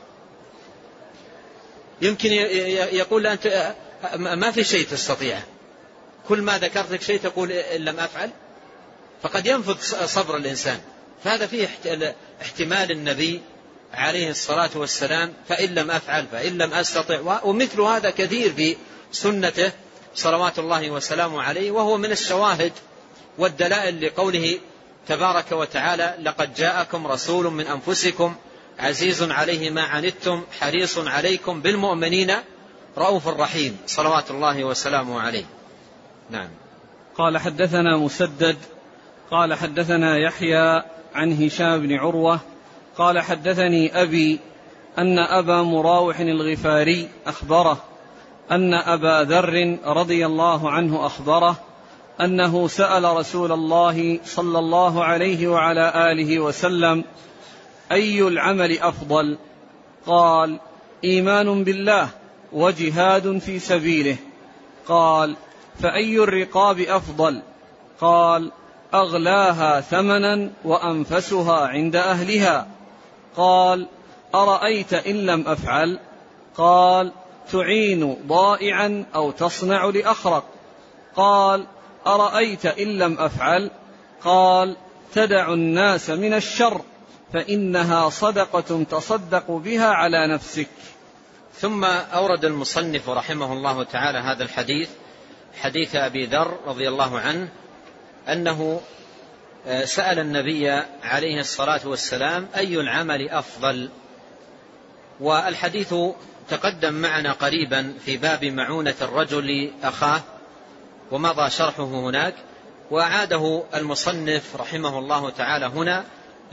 يمكن يقول أنت ما في شيء تستطيع، كل ما ذكرت لك شيء تقول إن لم أفعل، فقد ينفذ صبر الإنسان. فهذا فيه احتمال النبي عليه الصلاة والسلام فإن لم أفعل، فإن لم أستطع، ومثل هذا كثير في سنته صلوات الله وسلامه عليه. وهو من الشواهد والدلائل لقوله تبارك وتعالى لقد جاءكم رسول من أنفسكم عزيز عليه ما عنتم حريص عليكم بالمؤمنين رؤوف رحيم، صلوات الله وسلامه عليه. نعم. قال حدثنا مسدد قال حدثنا يحيى عن هشام بن عروة قال حدثني أبي أن أبا مراوح الغفاري أخبره أن أبا ذر رضي الله عنه أخبره أنه سأل رسول الله صلى الله عليه وعلى آله وسلم أي العمل أفضل؟ قال إيمان بالله وجهاد في سبيله. قال فأي الرقاب أفضل؟ قال أغلاها ثمنا وأنفسها عند أهلها. قال أرأيت إن لم أفعل؟ قال تعين ضائعا أو تصنع لأخرق. قال أرأيت إن لم أفعل؟ قال تدع الناس من الشر فإنها صدقة تصدق بها على نفسك. ثم أورد المصنف رحمه الله تعالى هذا الحديث، حديث أبي ذر رضي الله عنه أنه سأل النبي عليه الصلاة والسلام أي العمل أفضل. والحديث تقدم معنا قريبا في باب معونة الرجل أخاه ومضى شرحه هناك، وأعاده المصنف رحمه الله تعالى هنا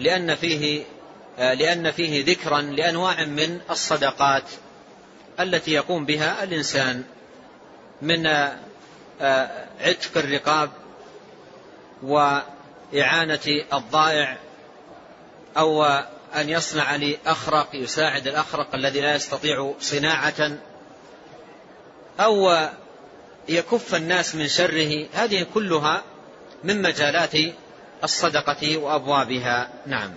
لأن فيه ذكرا لأنواع من الصدقات التي يقوم بها الإنسان، من عتق الرقاب وإعانة الضائع، أو أن يصنع لأخرق يساعد الأخرق الذي لا يستطيع صناعة، أو يكف الناس من شره. هذه كلها من مجالات الصدقة وأبوابها. نعم.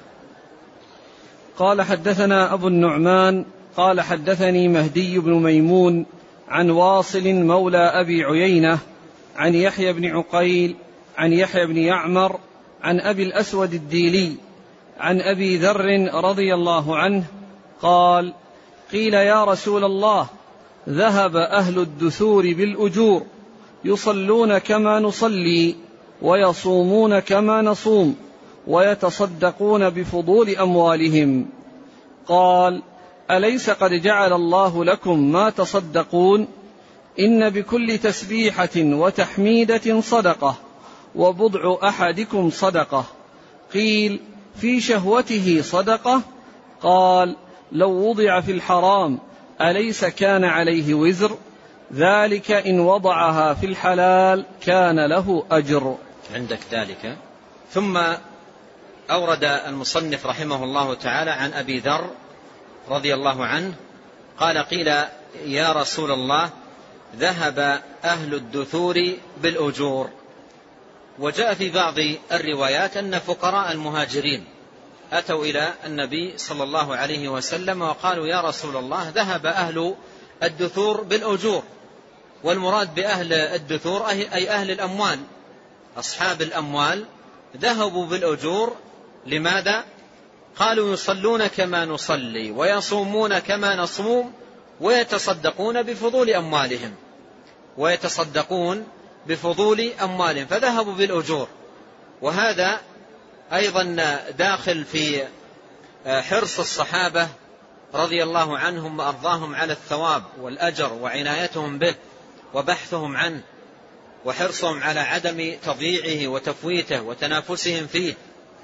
قال حدثنا أبو النعمان قال حدثني مهدي بن ميمون عن واصل مولى أبي عيينة عن يحيى بن عقيل عن يحيى بن يعمر عن أبي الأسود الديلي عن أبي ذر رضي الله عنه قال قيل يا رسول الله ذهب أهل الدثور بالأجور يصلون كما نصلي ويصومون كما نصوم ويتصدقون بفضول أموالهم. قال أليس قد جعل الله لكم ما تصدقون؟ إن بكل تسبيحة وتحميدة صدقة وبضع أحدكم صدقة. قيل في شهوته صدقة؟ قال لو وضع في الحرام أليس كان عليه وزر؟ ذلك إن وضعها في الحلال كان له أجر. عندك ذلك. ثم أورد المصنف رحمه الله تعالى عن أبي ذر رضي الله عنه قال قيل يا رسول الله ذهب أهل الدثور بالأجور. وجاء في بعض الروايات أن فقراء المهاجرين أتوا إلى النبي صلى الله عليه وسلم وقالوا يا رسول الله ذهب أهل الدثور بالأجور. والمراد بأهل الدثور أي أهل الأموال، أصحاب الأموال ذهبوا بالأجور. لماذا؟ قالوا يصلون كما نصلي ويصومون كما نصوم ويتصدقون بفضول أموالهم، ويتصدقون بفضول أموالهم، فذهبوا بالأجور. وهذا أيضا داخل في حرص الصحابة رضي الله عنهم وأرضاهم على الثواب والأجر وعنايتهم به وبحثهم عنه وحرصهم على عدم تضييعه وتفويته وتنافسهم فيه.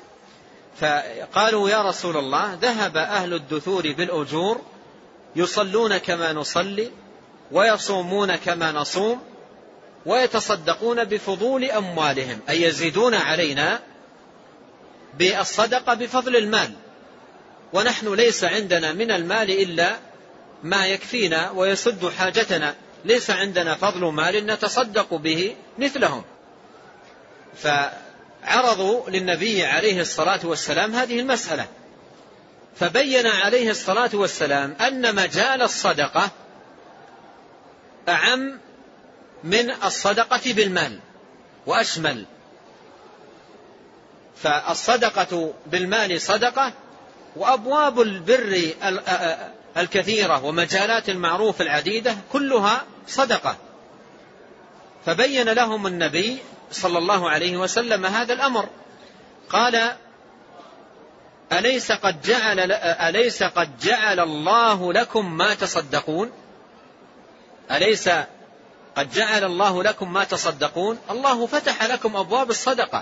فقالوا يا رسول الله ذهب أهل الدثور بالأجور يصلون كما نصلي ويصومون كما نصوم ويتصدقون بفضول أموالهم، أي يزيدون علينا بالصدقة بفضل المال، ونحن ليس عندنا من المال إلا ما يكفينا ويسد حاجتنا، ليس عندنا فضل مال نتصدق به مثلهم. فعرضوا للنبي عليه الصلاة والسلام هذه المسألة، فبين عليه الصلاة والسلام أن مجال الصدقة أعم من الصدقة بالمال وأشمل. فالصدقة بالمال صدقة، وأبواب البر الكثيرة ومجالات المعروف العديدة كلها صدقة. فبين لهم النبي صلى الله عليه وسلم هذا الأمر. قال أليس قد جعل الله لكم ما تصدقون؟ أليس قد جعل الله لكم ما تصدقون؟ الله فتح لكم أبواب الصدقة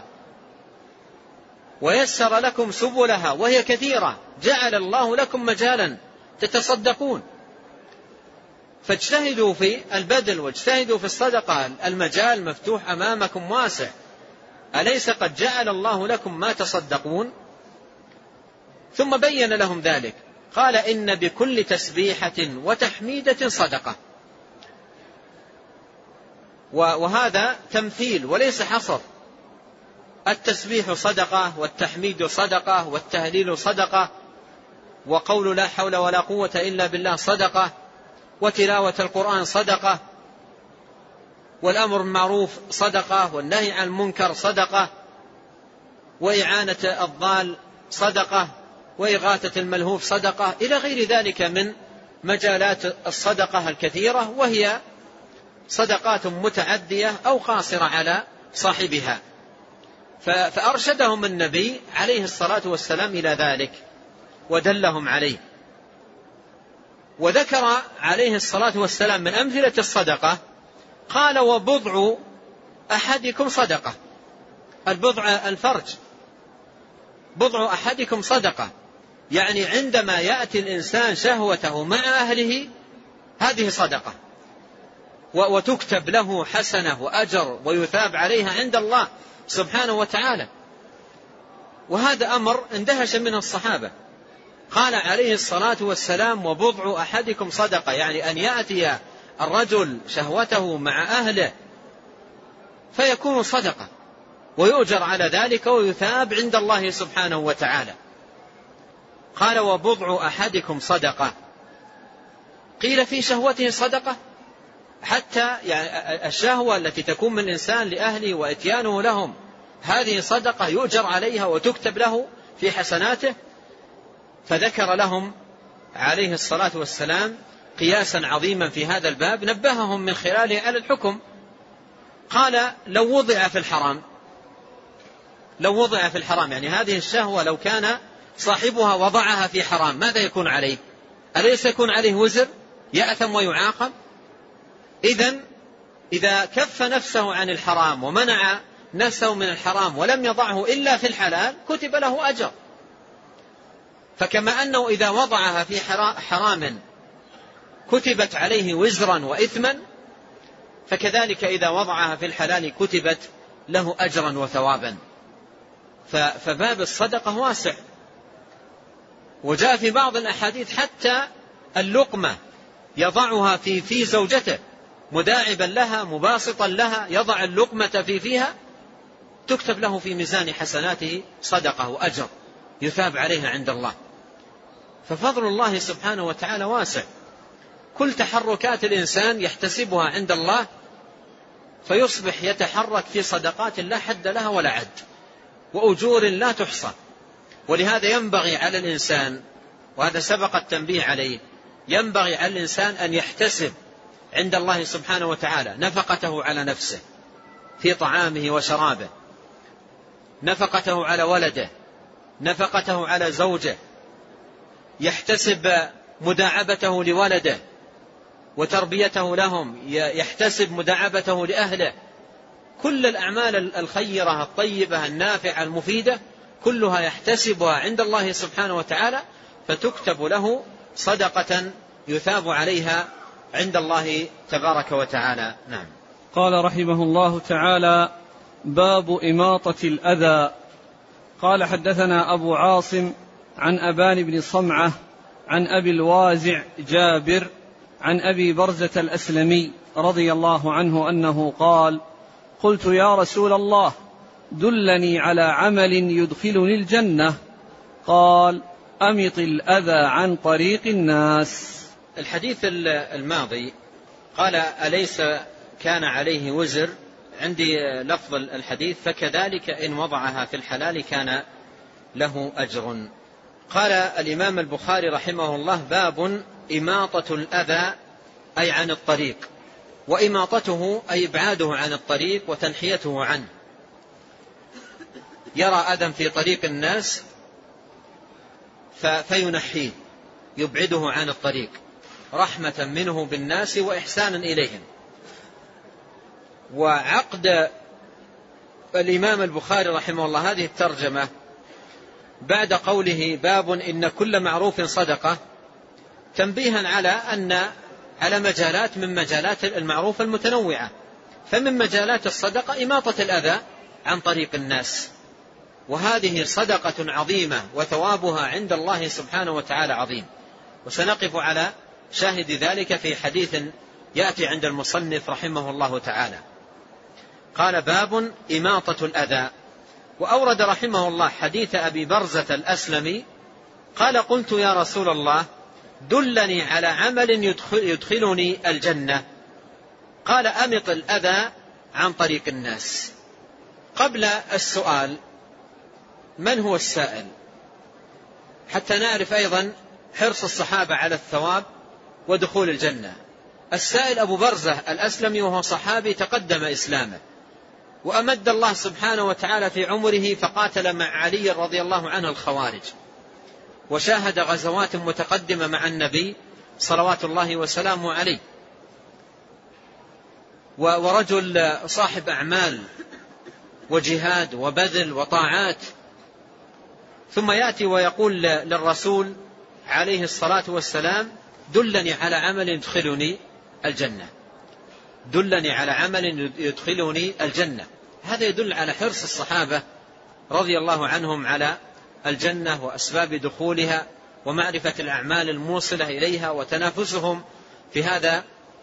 ويسر لكم سبلها وهي كثيرة، جعل الله لكم مجالا تتصدقون، فاجتهدوا في البذل واجتهدوا في الصدقة، المجال مفتوح أمامكم واسع. أليس قد جعل الله لكم ما تصدقون؟ ثم بين لهم ذلك، قال إن بكل تسبيحة وتحميدة صدقة. وهذا تمثيل وليس حصر. التسبيح صدقة، والتحميد صدقة، والتهليل صدقة، وقول لا حول ولا قوة إلا بالله صدقة، وتلاوة القرآن صدقة، والأمر بالمعروف صدقة، والنهي عن المنكر صدقة، وإعانة الضال صدقة، وإغاثة الملهوف صدقة، إلى غير ذلك من مجالات الصدقة الكثيرة، وهي صدقات متعدية أو قاصرة على صاحبها. فأرشدهم النبي عليه الصلاة والسلام إلى ذلك ودلهم عليه. وذكر عليه الصلاة والسلام من أمثلة الصدقة، قال وبضع أحدكم صدقة. البضع الفرج، بضع أحدكم صدقة، يعني عندما يأتي الإنسان شهوته مع أهله هذه صدقة، وتكتب له حسنة وأجر ويثاب عليها عند الله سبحانه وتعالى. وهذا أمر اندهش منه الصحابة. قال عليه الصلاة والسلام وبضع أحدكم صدقة، يعني أن يأتي الرجل شهوته مع أهله فيكون صدقة ويؤجر على ذلك ويثاب عند الله سبحانه وتعالى. قال وبضع أحدكم صدقة. قيل في شهوته صدقة، حتى يعني الشهوة التي تكون من الإنسان لأهله وإتيانه لهم هذه صدقة يؤجر عليها وتكتب له في حسناته. فذكر لهم عليه الصلاة والسلام قياسا عظيما في هذا الباب نبههم من خلاله على الحكم. قال لو وضع في الحرام يعني هذه الشهوة لو كان صاحبها وضعها في حرام ماذا يكون عليه؟ أليس يكون عليه وزر يأثم ويعاقب؟ إذا كف نفسه عن الحرام ومنع نفسه من الحرام ولم يضعه إلا في الحلال كتب له أجر. فكما أنه إذا وضعها في حرام كتبت عليه وزرا وإثما، فكذلك إذا وضعها في الحلال كتبت له أجرا وثوابا. فباب الصدقة واسع. وجاء في بعض الأحاديث حتى اللقمة يضعها في زوجته مداعبا لها مباسطا لها، يضع اللقمة فيها تكتب له في ميزان حسناته صدقة وأجر يثاب عليها عند الله. ففضل الله سبحانه وتعالى واسع. كل تحركات الإنسان يحتسبها عند الله فيصبح يتحرك في صدقات لا حد لها ولا عد وأجور لا تحصى. ولهذا ينبغي على الإنسان، وهذا سبق التنبيه عليه، ينبغي على الإنسان أن يحتسب عند الله سبحانه وتعالى نفقته على نفسه في طعامه وشرابه، نفقته على ولده، نفقته على زوجه، يحتسب مداعبته لولده وتربيته لهم، يحتسب مداعبته لأهله. كل الأعمال الخيرة الطيبة النافعة المفيدة كلها يحتسبها عند الله سبحانه وتعالى فتكتب له صدقة يثاب عليها عند الله تبارك وتعالى. نعم. قال رحمه الله تعالى: باب إماطة الأذى. قال حدثنا أبو عاصم عن أبان بن صمعة عن أبي الوازع جابر عن أبي برزة الأسلمي رضي الله عنه أنه قال: قلت يا رسول الله دلني على عمل يدخلني الجنة. قال: أمط الأذى عن طريق الناس. الحديث الماضي قال: أليس كان عليه وزر؟ عندي لفظ الحديث: فكذلك إن وضعها في الحلال كان له أجر. قال الإمام البخاري رحمه الله: باب إماطة الأذى أي عن الطريق، وإماطته أي إبعاده عن الطريق وتنحيته عنه. يرى أذى في طريق الناس فينحيه يبعده عن الطريق رحمة منه بالناس وإحسانا إليهم. وعقد الإمام البخاري رحمه الله هذه الترجمة بعد قوله: باب إن كل معروف صدقة، تنبيها على مجالات من مجالات المعروف المتنوعة. فمن مجالات الصدقة إماطة الأذى عن طريق الناس، وهذه صدقة عظيمة وثوابها عند الله سبحانه وتعالى عظيم. وسنقف على شاهد ذلك في حديث يأتي عند المصنف رحمه الله تعالى. قال: باب إماطة الأذى. وأورد رحمه الله حديث أبي برزة الأسلمي قال: قلت يا رسول الله دلني على عمل يدخلني الجنة. قال: أمط الأذى عن طريق الناس. قبل السؤال من هو السائل، حتى نعرف أيضا حرص الصحابة على الثواب ودخول الجنة. السائل أبو برزة الأسلمي وهو صحابي تقدم إسلامه، وأمد الله سبحانه وتعالى في عمره فقاتل مع علي رضي الله عنه الخوارج، وشاهد غزوات متقدمة مع النبي صلوات الله وسلامه عليه، ورجل صاحب أعمال وجهاد وبذل وطاعات. ثم يأتي ويقول للرسول عليه الصلاة والسلام: دلني على عمل يدخلني الجنة، دلني على عمل يدخلني الجنة. هذا يدل على حرص الصحابة رضي الله عنهم على الجنة وأسباب دخولها ومعرفة الأعمال الموصلة إليها، وتنافسهم في هذا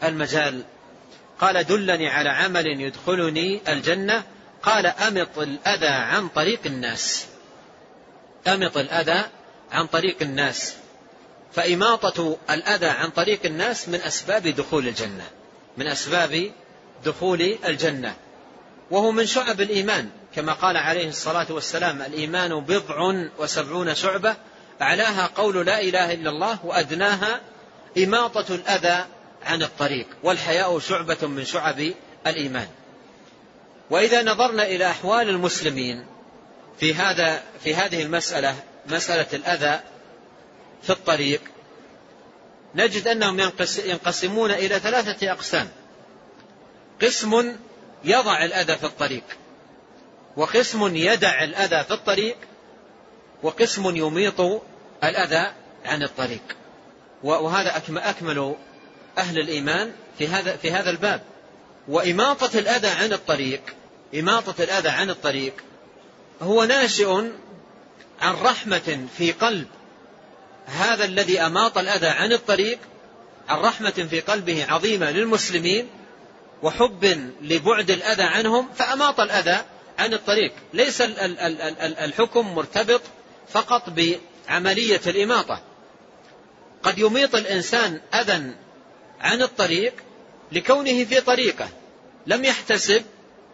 المجال. قال دلني على عمل يدخلني الجنة. قال أمط الأذى عن طريق الناس. أمط الأذى عن طريق الناس. فإماطة الأذى عن طريق الناس من أسباب دخول الجنة، من أسباب دخول الجنة، وهو من شعب الإيمان، كما قال عليه الصلاة والسلام: الإيمان 70 شعبة، أعلاها قول لا إله إلا الله، وأدناها إماطة الأذى عن الطريق، والحياء شعبة من شعب الإيمان. وإذا نظرنا إلى أحوال المسلمين في هذه المسألة، مسألة الأذى في الطريق، نجد أنهم ينقسمون إلى 3 أقسام: قسم يضع الأذى في الطريق، وقسم يدع الأذى في الطريق، وقسم يميط الأذى عن الطريق. وهذا أكمل أهل الإيمان في هذا الباب. وإماطة الأذى عن الطريق، إماطة الأذى عن الطريق هو ناشئ عن رحمة في قلب هذا الذي أماط الأذى عن الطريق، عن رحمة في قلبه عظيمة للمسلمين، وحب لبعد الأذى عنهم، فأماط الأذى عن الطريق. ليس الحكم مرتبط فقط بعملية الإماطة. قد يميط الإنسان أذى عن الطريق لكونه في طريقه لم يحتسب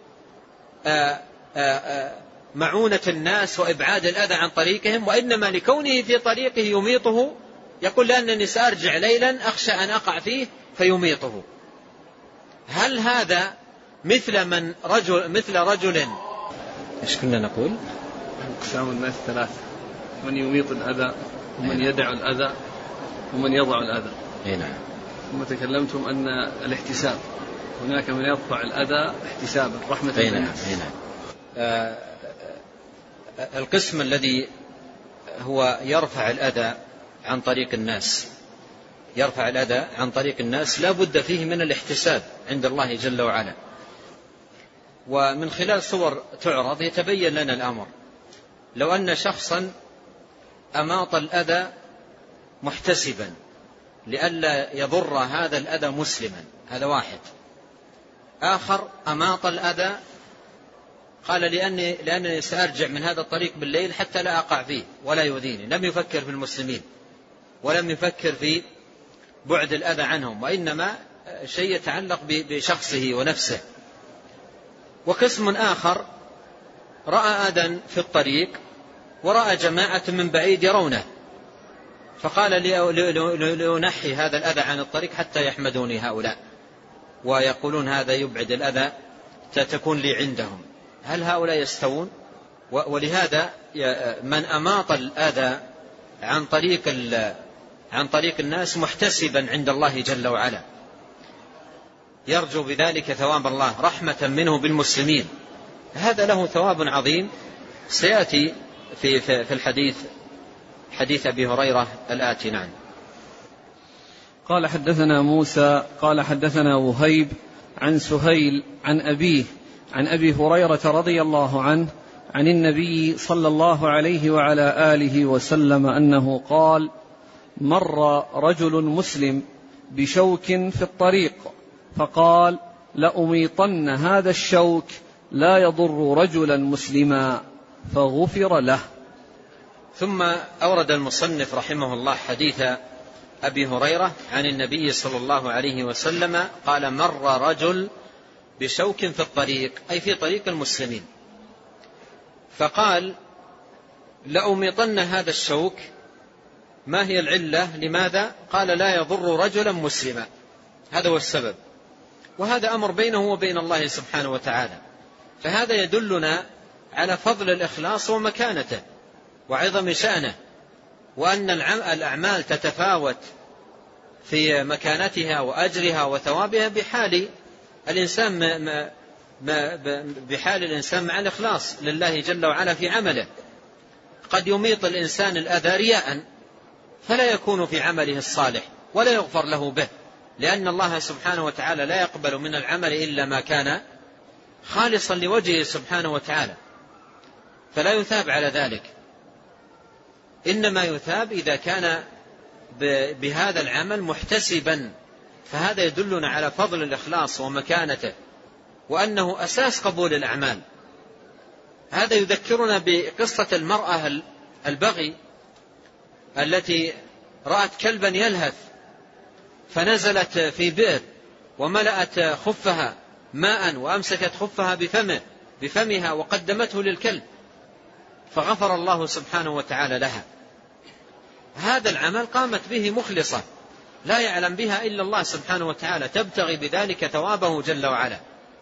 معونة الناس وإبعاد الأذى عن طريقهم، وإنما لكونه في طريقه يميطه، يقول لأنني سأرجع ليلا أخشى أن أقع فيه فيميطه. هل هذا مثل رجل إيش كنا نقول؟ أقسام الناس 3: من يميط الأذى، ومن يدع الأذى، ومن يضع الأذى. نعم. ثم تكلمتم أن الاحتساب، هناك من يرفع الأذى احتسابا رحمة بالناس. القسم الذي هو يرفع الأذى عن طريق الناس، يرفع الأذى عن طريق الناس، لا بد فيه من الاحتساب عند الله جل وعلا. ومن خلال صور تعرض يتبين لنا الأمر. لو أن شخصا أماط الأذى محتسبا لئلا يضر هذا الأذى مسلما، هذا واحد. آخر أماط الأذى قال لأنني سأرجع من هذا الطريق بالليل حتى لا أقع فيه ولا يؤذيني، لم يفكر في المسلمين ولم يفكر في بعد الأذى عنهم، وإنما شيء يتعلق بشخصه ونفسه. وقسم آخر رأى أذى في الطريق ورأى جماعة من بعيد يرونه، فقال لأنحي هذا الأذى عن الطريق حتى يحمدوني هؤلاء ويقولون هذا يبعد الأذى تكون لي عندهم. هل هؤلاء يستوون؟ ولهذا من أماط الأذى عن طريق الناس محتسبا عند الله جل وعلا، يرجو بذلك ثواب الله رحمة منه بالمسلمين، هذا له ثواب عظيم سيأتي في الحديث، حديث أبي هريرة الآتي. نعم. قال حدثنا موسى قال حدثنا وهيب عن سهيل عن أبيه عن أبي هريرة رضي الله عنه عن النبي صلى الله عليه وعلى آله وسلم أنه قال: مر رجل مسلم بشوك في الطريق فقال: لأميطن هذا الشوك لا يضر رجلا مسلما، فغفر له. ثم أورد المصنف رحمه الله حديث أبي هريرة عن النبي صلى الله عليه وسلم قال: مر رجل بشوك في الطريق، أي في طريق المسلمين، فقال: لأميطن هذا الشوك. ما هي العلة؟ لماذا؟ قال: لا يضر رجلا مسلما، هذا هو السبب، وهذا أمر بينه وبين الله سبحانه وتعالى. فهذا يدلنا على فضل الإخلاص ومكانته وعظم شأنه، وأن الأعمال تتفاوت في مكانتها وأجرها وثوابها بحال الإنسان مع الإخلاص لله جل وعلا في عمله. قد يميط الإنسان الأذى رياء فلا يكون في عمله الصالح ولا يغفر له به، لأن الله سبحانه وتعالى لا يقبل من العمل إلا ما كان خالصا لوجهه سبحانه وتعالى، فلا يثاب على ذلك، إنما يثاب إذا كان بهذا العمل محتسبا فهذا يدلنا على فضل الإخلاص ومكانته، وأنه أساس قبول الأعمال. هذا يذكرنا بقصة المرأة البغي التي رأت كلبا يلهث فنزلت في بئر وملأت خفها ماء وأمسكت خفها بفمها وقدمته للكلب، فغفر الله سبحانه وتعالى لها. هذا العمل قامت به مخلصة لا يعلم بها إلا الله سبحانه وتعالى، تبتغي بذلك ثوابه جل وعلا.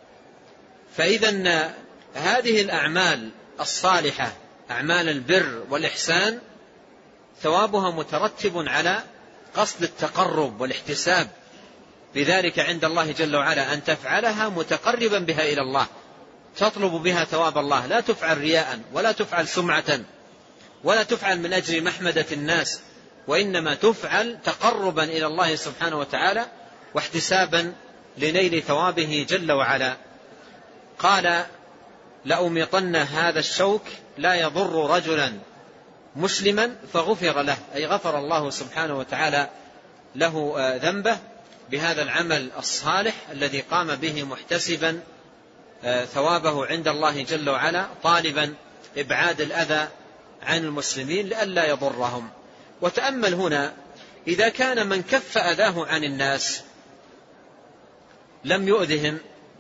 فإذا هذه الأعمال الصالحة، أعمال البر والإحسان، ثوابها مترتب على قصد التقرب والاحتساب بذلك عند الله جل وعلا، أن تفعلها متقربا بها إلى الله، تطلب بها ثواب الله، لا تفعل رياء ولا تفعل سمعة ولا تفعل من أجل محمدة الناس، وإنما تفعل تقربا إلى الله سبحانه وتعالى واحتسابا لنيل ثوابه جل وعلا. قال: لأميطن هذا الشوك لا يضر رجلا مسلما فغفر له، أي غفر الله سبحانه وتعالى له ذنبه بهذا العمل الصالح الذي قام به محتسبا ثوابه عند الله جل وعلا، طالبا إبعاد الأذى عن المسلمين لئلا يضرهم. وتأمل هنا، إذا كان من كف أذاه عن الناس لم يؤذهم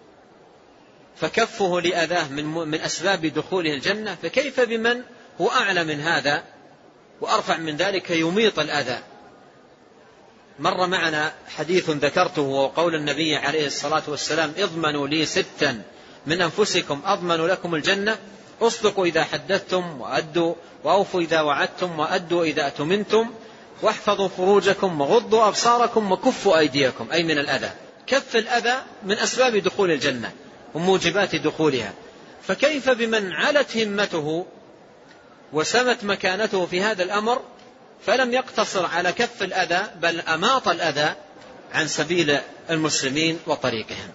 فكفه لأذاه من أسباب دخوله الجنة، فكيف بمن هو أعلى من هذا وأرفع من ذلك يميط الأذى؟ مر معنا حديث ذكرته وقول النبي عليه الصلاة والسلام: اضمنوا لي 6 من أنفسكم أضمن لكم الجنة: اصدقوا إذا حدثتم، وأوفوا إذا وعدتم، وأدوا إذا أتمنتم، واحفظوا فروجكم، وغضوا أبصاركم، وكفوا أيديكم، أي من الأذى. كف الأذى من أسباب دخول الجنة وموجبات دخولها، فكيف بمن علت همته وسمت مكانته في هذا الأمر فلم يقتصر على كف الأذى، بل أماط الأذى عن سبيل المسلمين وطريقهم.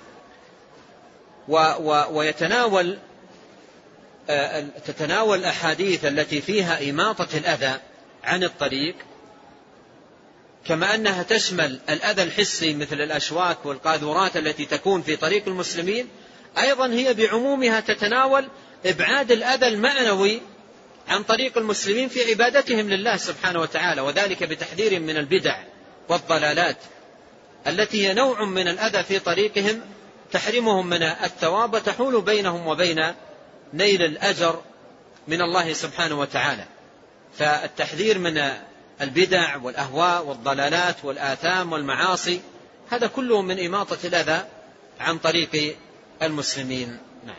تتناول الأحاديث التي فيها إماطة الأذى عن الطريق، كما أنها تشمل الأذى الحسي مثل الأشواك والقاذورات التي تكون في طريق المسلمين، أيضا هي بعمومها تتناول إبعاد الأذى المعنوي عن طريق المسلمين في عبادتهم لله سبحانه وتعالى، وذلك بتحذير من البدع والضلالات التي هي نوع من الأذى في طريقهم تحرمهم من الثواب وتحول بينهم وبين نيل الأجر من الله سبحانه وتعالى. فالتحذير من البدع والأهواء والضلالات والآثام والمعاصي هذا كله من إماطة الأذى عن طريق المسلمين. نعم.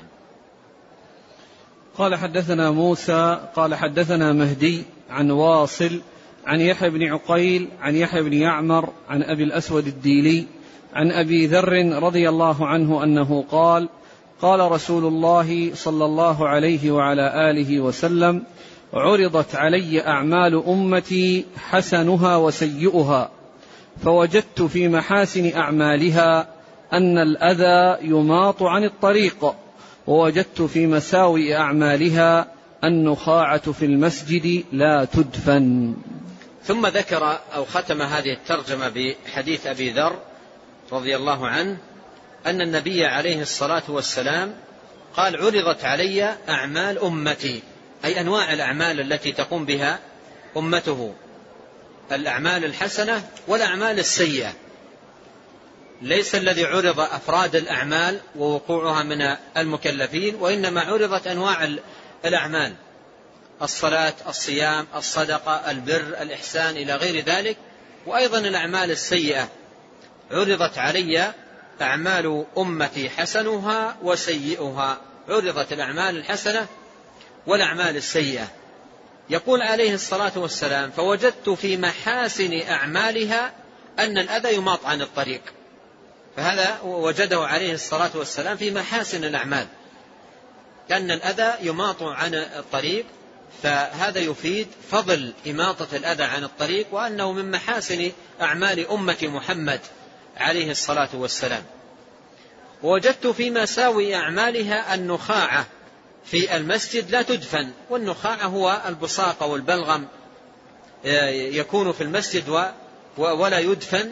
قال: حدثنا موسى قال حدثنا مهدي عن واصل عن يحيى بن عقيل عن يحيى بن يعمر عن أبي الأسود الديلي عن أبي ذر رضي الله عنه أنه قال: قال رسول الله صلى الله عليه وعلى آله وسلم: عرضت علي أعمال أمتي حسنها وسيئها، فوجدت في محاسن أعمالها أن الأذى يماط عن الطريق، ووجدت في مساوئ أعمالها النخاعة في المسجد لا تدفن. ثم ذكر أو ختم هذه الترجمة بحديث أبي ذر رضي الله عنه أن النبي عليه الصلاة والسلام قال: عرضت علي أعمال أمتي، أي أنواع الأعمال التي تقوم بها أمته، الأعمال الحسنة والأعمال السيئة. ليس الذي عرض أفراد الأعمال ووقوعها من المكلفين، وإنما عرضت أنواع الأعمال: الصلاة، الصيام، الصدقة، البر، الإحسان إلى غير ذلك. وأيضا الأعمال السيئة عرضت علي أعمال أمتي حسنها وسيئها، عرضت الأعمال الحسنة والأعمال السيئة. يقول عليه الصلاة والسلام: فوجدت في محاسن أعمالها أن الأذى يماط عن الطريق. فهذا وجده عليه الصلاة والسلام في محاسن الأعمال، أن الأذى يماط عن الطريق، فهذا يفيد فضل إماطة الأذى عن الطريق، وأنه من محاسن أعمال أمة محمد عليه الصلاة والسلام. ووجدت في مساوئ أعمالها النخاعة في المسجد لا تدفن، والنخاعة هو البصاق والبلغم يكون في المسجد ولا يدفن،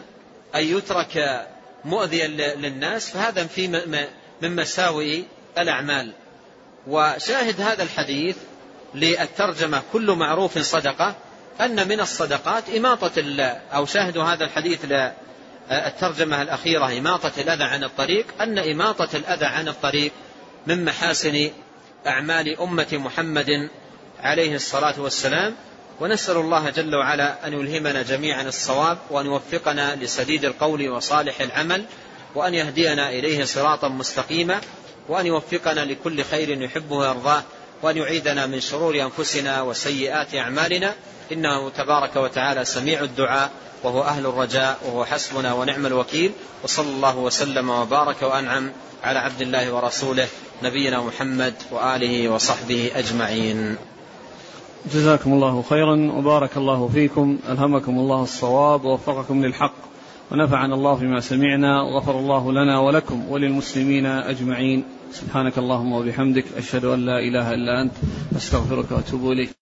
أن يترك مؤذيا للناس، فهذا في من مساوئ الأعمال. وشاهد هذا الحديث للترجمة كل معروف صدقة، أن من الصدقات أو شاهد هذا الحديث للترجمة الأخيرة إماطة الأذى عن الطريق، أن إماطة الأذى عن الطريق من محاسن أعمال أمة محمد عليه الصلاة والسلام. ونسأل الله جل وعلا أن يلهمنا جميعا الصواب، وأن يوفقنا لسديد القول وصالح العمل، وأن يهدينا إليه صراطا مستقيما، وأن يوفقنا لكل خير يحبه ويرضاه، وأن يعيدنا من شرور أنفسنا وسيئات أعمالنا، إنه تبارك وتعالى سميع الدعاء وهو أهل الرجاء وهو حسبنا ونعم الوكيل. وصلى الله وسلم وبارك وأنعم على عبد الله ورسوله نبينا محمد وآله وصحبه أجمعين. جزاكم الله خيرا وبارك الله فيكم، ألهمكم الله الصواب ووفقكم للحق، ونفعنا الله بما سمعنا، وغفر الله لنا ولكم وللمسلمين أجمعين. سبحانك اللهم وبحمدك، أشهد أن لا إله إلا أنت، أستغفرك وأتوب إليك.